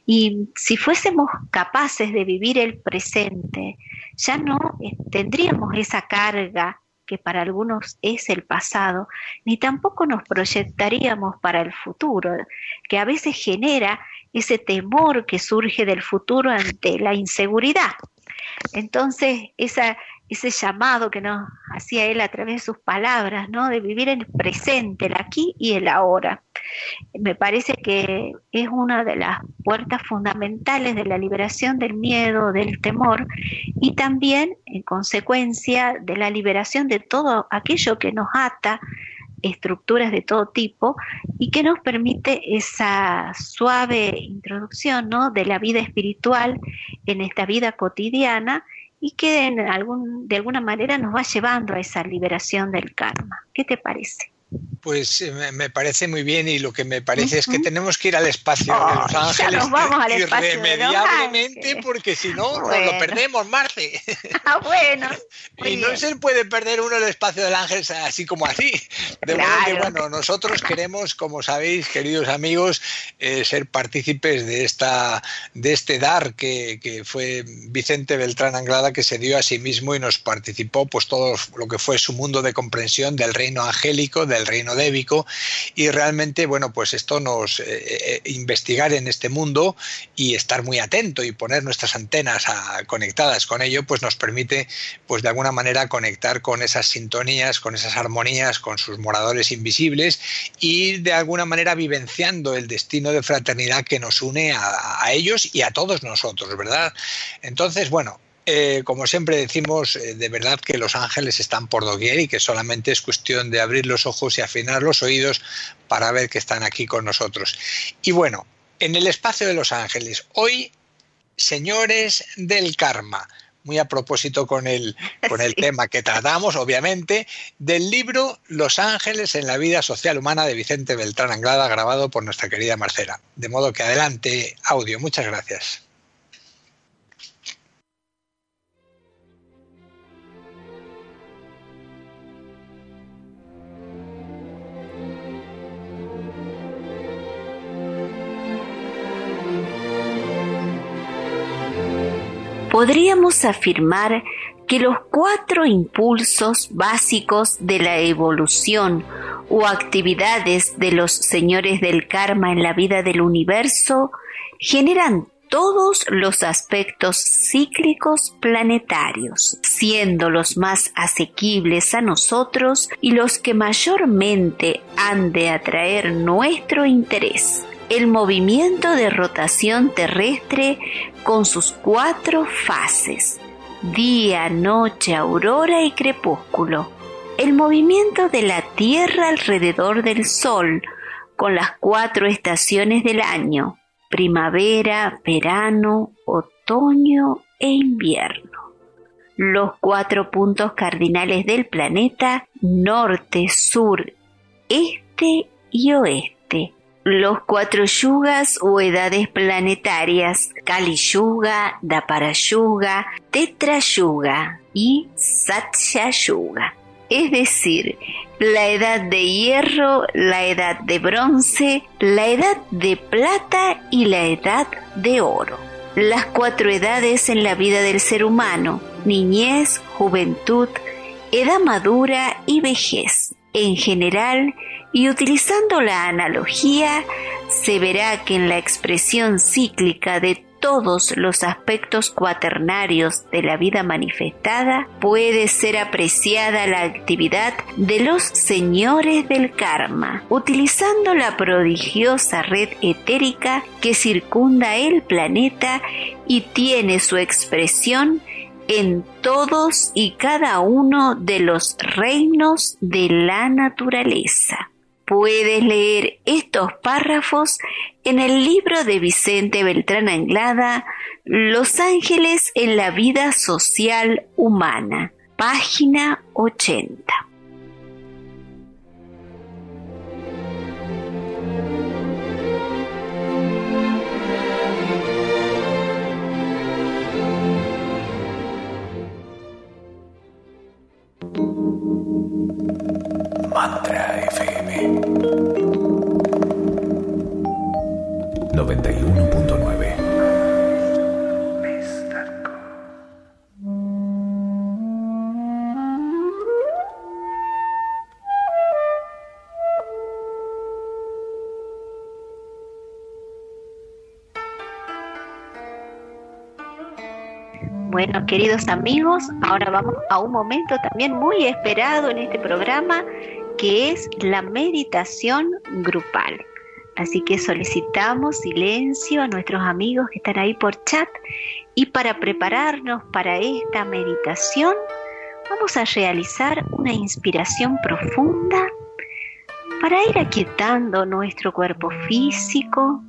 Y si fuésemos capaces de vivir el presente, ya no eh, tendríamos esa carga que para algunos es el pasado, ni tampoco nos proyectaríamos para el futuro, que a veces genera ese temor que surge del futuro ante la inseguridad. Entonces, esa, ese llamado que nos hacía él a través de sus palabras, ¿no? De vivir el presente, el aquí y el ahora, me parece que es una de las puertas fundamentales de la liberación del miedo, del temor, y también, en consecuencia, de la liberación de todo aquello que nos ata, estructuras de todo tipo, y que nos permite esa suave introducción, ¿no? De la vida espiritual en esta vida cotidiana, y que en algún, de alguna manera nos va llevando a esa liberación del karma. ¿Qué te parece? Pues me, me parece muy bien, y lo que me parece uh-huh. es que tenemos que ir al espacio oh, de Los Ángeles nos vamos al espacio irremediablemente, de Los porque si no bueno. nos lo perdemos, Marce. Ah, bueno. Y no se puede perder uno el espacio del Ángel así como así. De claro. modo que, bueno, nosotros queremos, como sabéis, queridos amigos, eh, ser partícipes de esta de este dar que, que fue Vicente Beltrán Anglada, que se dio a sí mismo y nos participó pues todo lo que fue su mundo de comprensión del reino angélico, del reino débico, y realmente, bueno, pues esto nos eh, eh, investigar en este mundo y estar muy atento y poner nuestras antenas a, conectadas con ello, pues nos permite, pues de alguna manera, conectar con esas sintonías, con esas armonías, con sus moradores invisibles, y de alguna manera vivenciando el destino de fraternidad que nos une a, a ellos y a todos nosotros, ¿verdad? Entonces, bueno, Eh, como siempre decimos, eh, de verdad que los ángeles están por doquier y que solamente es cuestión de abrir los ojos y afinar los oídos para ver que están aquí con nosotros. Y bueno, en el espacio de los ángeles, hoy, señores del karma, muy a propósito con el, con el sí. tema que tratamos, obviamente, del libro Los ángeles en la vida social humana de Vicente Beltrán Anglada, grabado por nuestra querida Marcela. De modo que adelante, audio. Muchas gracias. Podríamos afirmar que los cuatro impulsos básicos de la evolución o actividades de los señores del karma en la vida del universo generan todos los aspectos cíclicos planetarios, siendo los más asequibles a nosotros y los que mayormente han de atraer nuestro interés. El movimiento de rotación terrestre con sus cuatro fases, día, noche, aurora y crepúsculo. El movimiento de la Tierra alrededor del Sol con las cuatro estaciones del año, primavera, verano, otoño e invierno. Los cuatro puntos cardinales del planeta, norte, sur, este y oeste. Los cuatro yugas o edades planetarias, Kali Yuga, Dapara Yuga, Tetra Yuga y Satya Yuga. Es decir, la edad de hierro, la edad de bronce, la edad de plata y la edad de oro. Las cuatro edades en la vida del ser humano, niñez, juventud, edad madura y vejez. En general, y utilizando la analogía, se verá que en la expresión cíclica de todos los aspectos cuaternarios de la vida manifestada puede ser apreciada la actividad de los señores del karma, utilizando la prodigiosa red etérica que circunda el planeta y tiene su expresión en todos y cada uno de los reinos de la naturaleza. Puedes leer estos párrafos en el libro de Vicente Beltrán Anglada, Los ángeles en la vida social humana, página ochenta. Mantra F M noventa y uno punto nueve. Bueno, queridos amigos, ahora vamos a un momento también muy esperado en este programa, que es la meditación grupal. Así que solicitamos silencio a nuestros amigos que están ahí por chat, y para prepararnos para esta meditación vamos a realizar una inspiración profunda para ir aquietando nuestro cuerpo físico.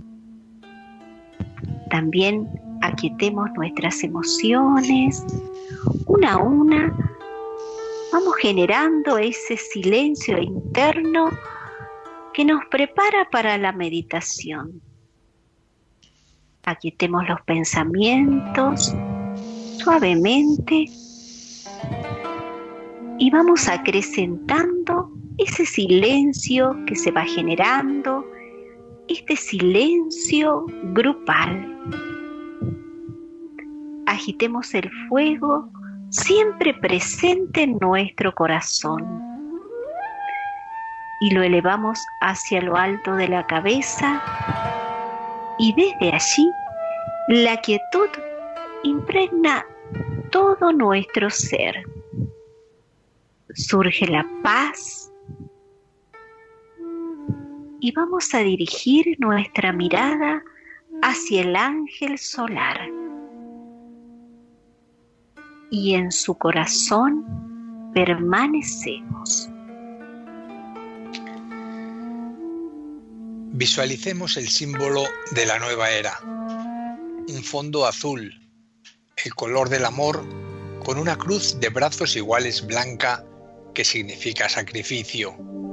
También aquietemos nuestras emociones una a una. vamos generando ese silencio interno que nos prepara para la meditación. Aquietemos los pensamientos suavemente y vamos acrecentando ese silencio que se va generando, este silencio grupal. Agitemos el fuego siempre presente en nuestro corazón y lo elevamos hacia lo alto de la cabeza, y desde allí la quietud impregna todo nuestro ser. Surge la paz y vamos a dirigir nuestra mirada hacia el ángel solar. Y en su corazón permanecemos. Visualicemos el símbolo de la nueva era, un fondo azul, el color del amor, con una cruz de brazos iguales blanca que significa sacrificio,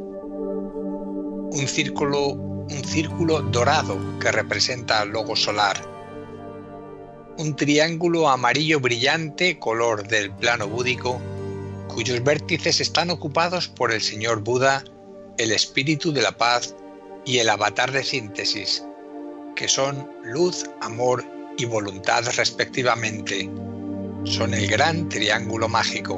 un círculo, un círculo dorado que representa el logo solar, un triángulo amarillo brillante color del plano búdico, cuyos vértices están ocupados por el señor Buda, el espíritu de la paz y el avatar de síntesis, que son luz, amor y voluntad respectivamente. Son el gran triángulo mágico.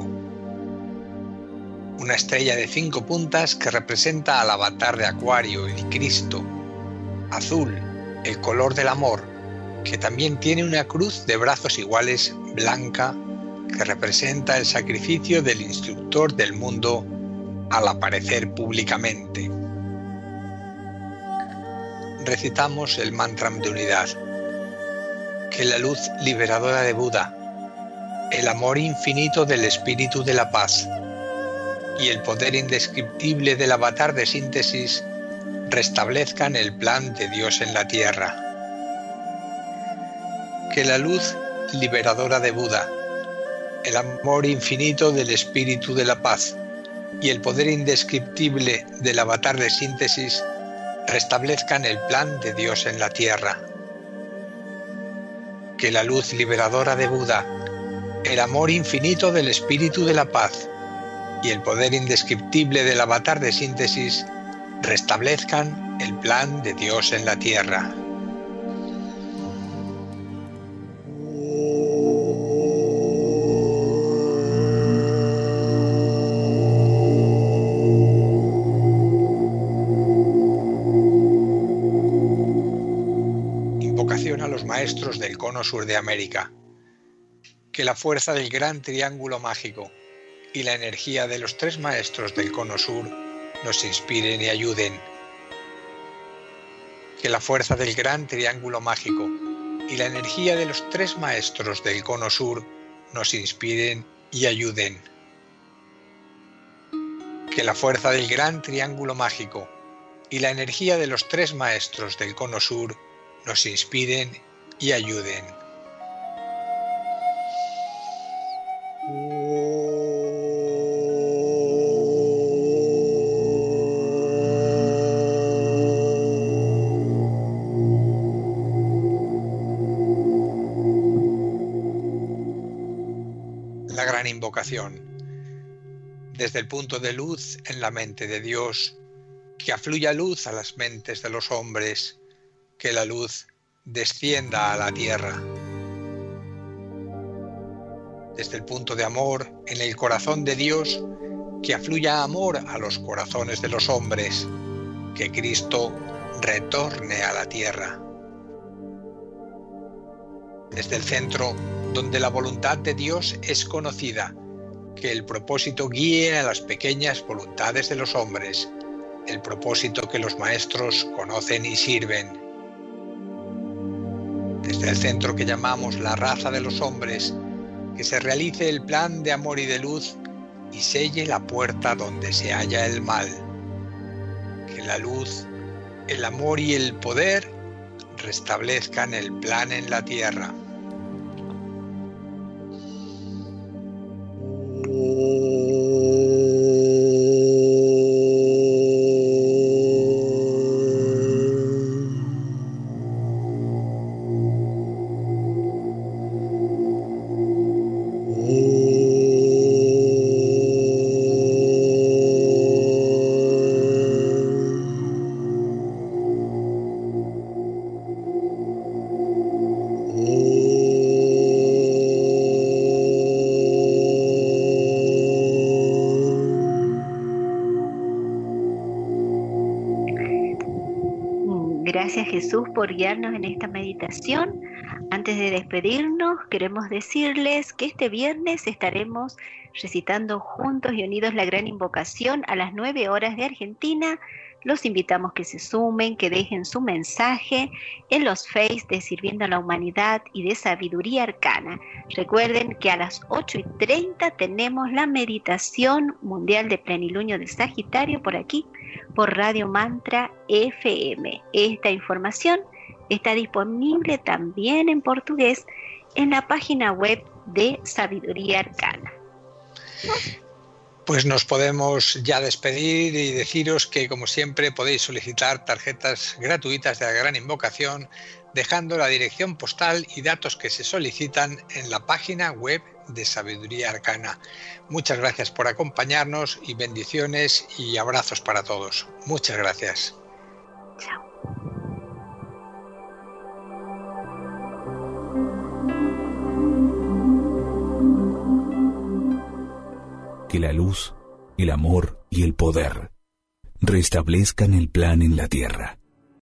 Una estrella de cinco puntas que representa al avatar de Acuario, el Cristo. Azul, el color del amor, que también tiene una cruz de brazos iguales blanca, que representa el sacrificio del instructor del mundo al aparecer públicamente. Recitamos el mantra de unidad. Que la luz liberadora de Buda, el amor infinito del espíritu de la paz y el poder indescriptible del avatar de síntesis restablezcan el plan de Dios en la tierra. Que la luz liberadora de Buda, el amor infinito del espíritu de la paz y el poder indescriptible del avatar de síntesis restablezcan el plan de Dios en la tierra. Que la luz liberadora de Buda, el amor infinito del espíritu de la paz y el poder indescriptible del avatar de síntesis restablezcan el plan de Dios en la tierra. A los maestros del cono sur de América. Que la fuerza del gran triángulo mágico y la energía de los tres maestros del cono sur nos inspiren y ayuden. Que la fuerza del gran triángulo mágico y la energía de los tres maestros del cono sur nos inspiren y ayuden. Que la fuerza del gran triángulo mágico y la energía de los tres maestros del cono sur nos inspiren y ayuden. La gran invocación. Desde el punto de luz en la mente de Dios, que afluya luz a las mentes de los hombres, que la luz descienda a la tierra. Desde el punto de amor en el corazón de Dios, que afluya amor a los corazones de los hombres, que Cristo retorne a la tierra. Desde el centro donde la voluntad de Dios es conocida, que el propósito guíe a las pequeñas voluntades de los hombres, el propósito que los maestros conocen y sirven. Desde el centro que llamamos la raza de los hombres, que se realice el plan de amor y de luz y selle la puerta donde se halla el mal. Que la luz, el amor y el poder restablezcan el plan en la tierra. Oh. Gracias, Jesús, por guiarnos en esta meditación. Antes de despedirnos, queremos decirles que este viernes estaremos recitando juntos y unidos la gran invocación a las nueve horas de Argentina. Los invitamos que se sumen, que dejen su mensaje en los Face de Sirviendo a la Humanidad y de Sabiduría Arcana. Recuerden que a las ocho y treinta tenemos la meditación mundial de plenilunio de Sagitario por aquí, por Radio Mantra F M. Esta información está disponible también en portugués en la página web de Sabiduría Arcana. Pues nos podemos ya despedir y deciros que, como siempre, podéis solicitar tarjetas gratuitas de la Gran Invocación dejando la dirección postal y datos que se solicitan en la página web de Sabiduría Arcana. Muchas gracias por acompañarnos y bendiciones y abrazos para todos. Muchas gracias. Chao. Que la luz, el amor y el poder restablezcan el plan en la tierra.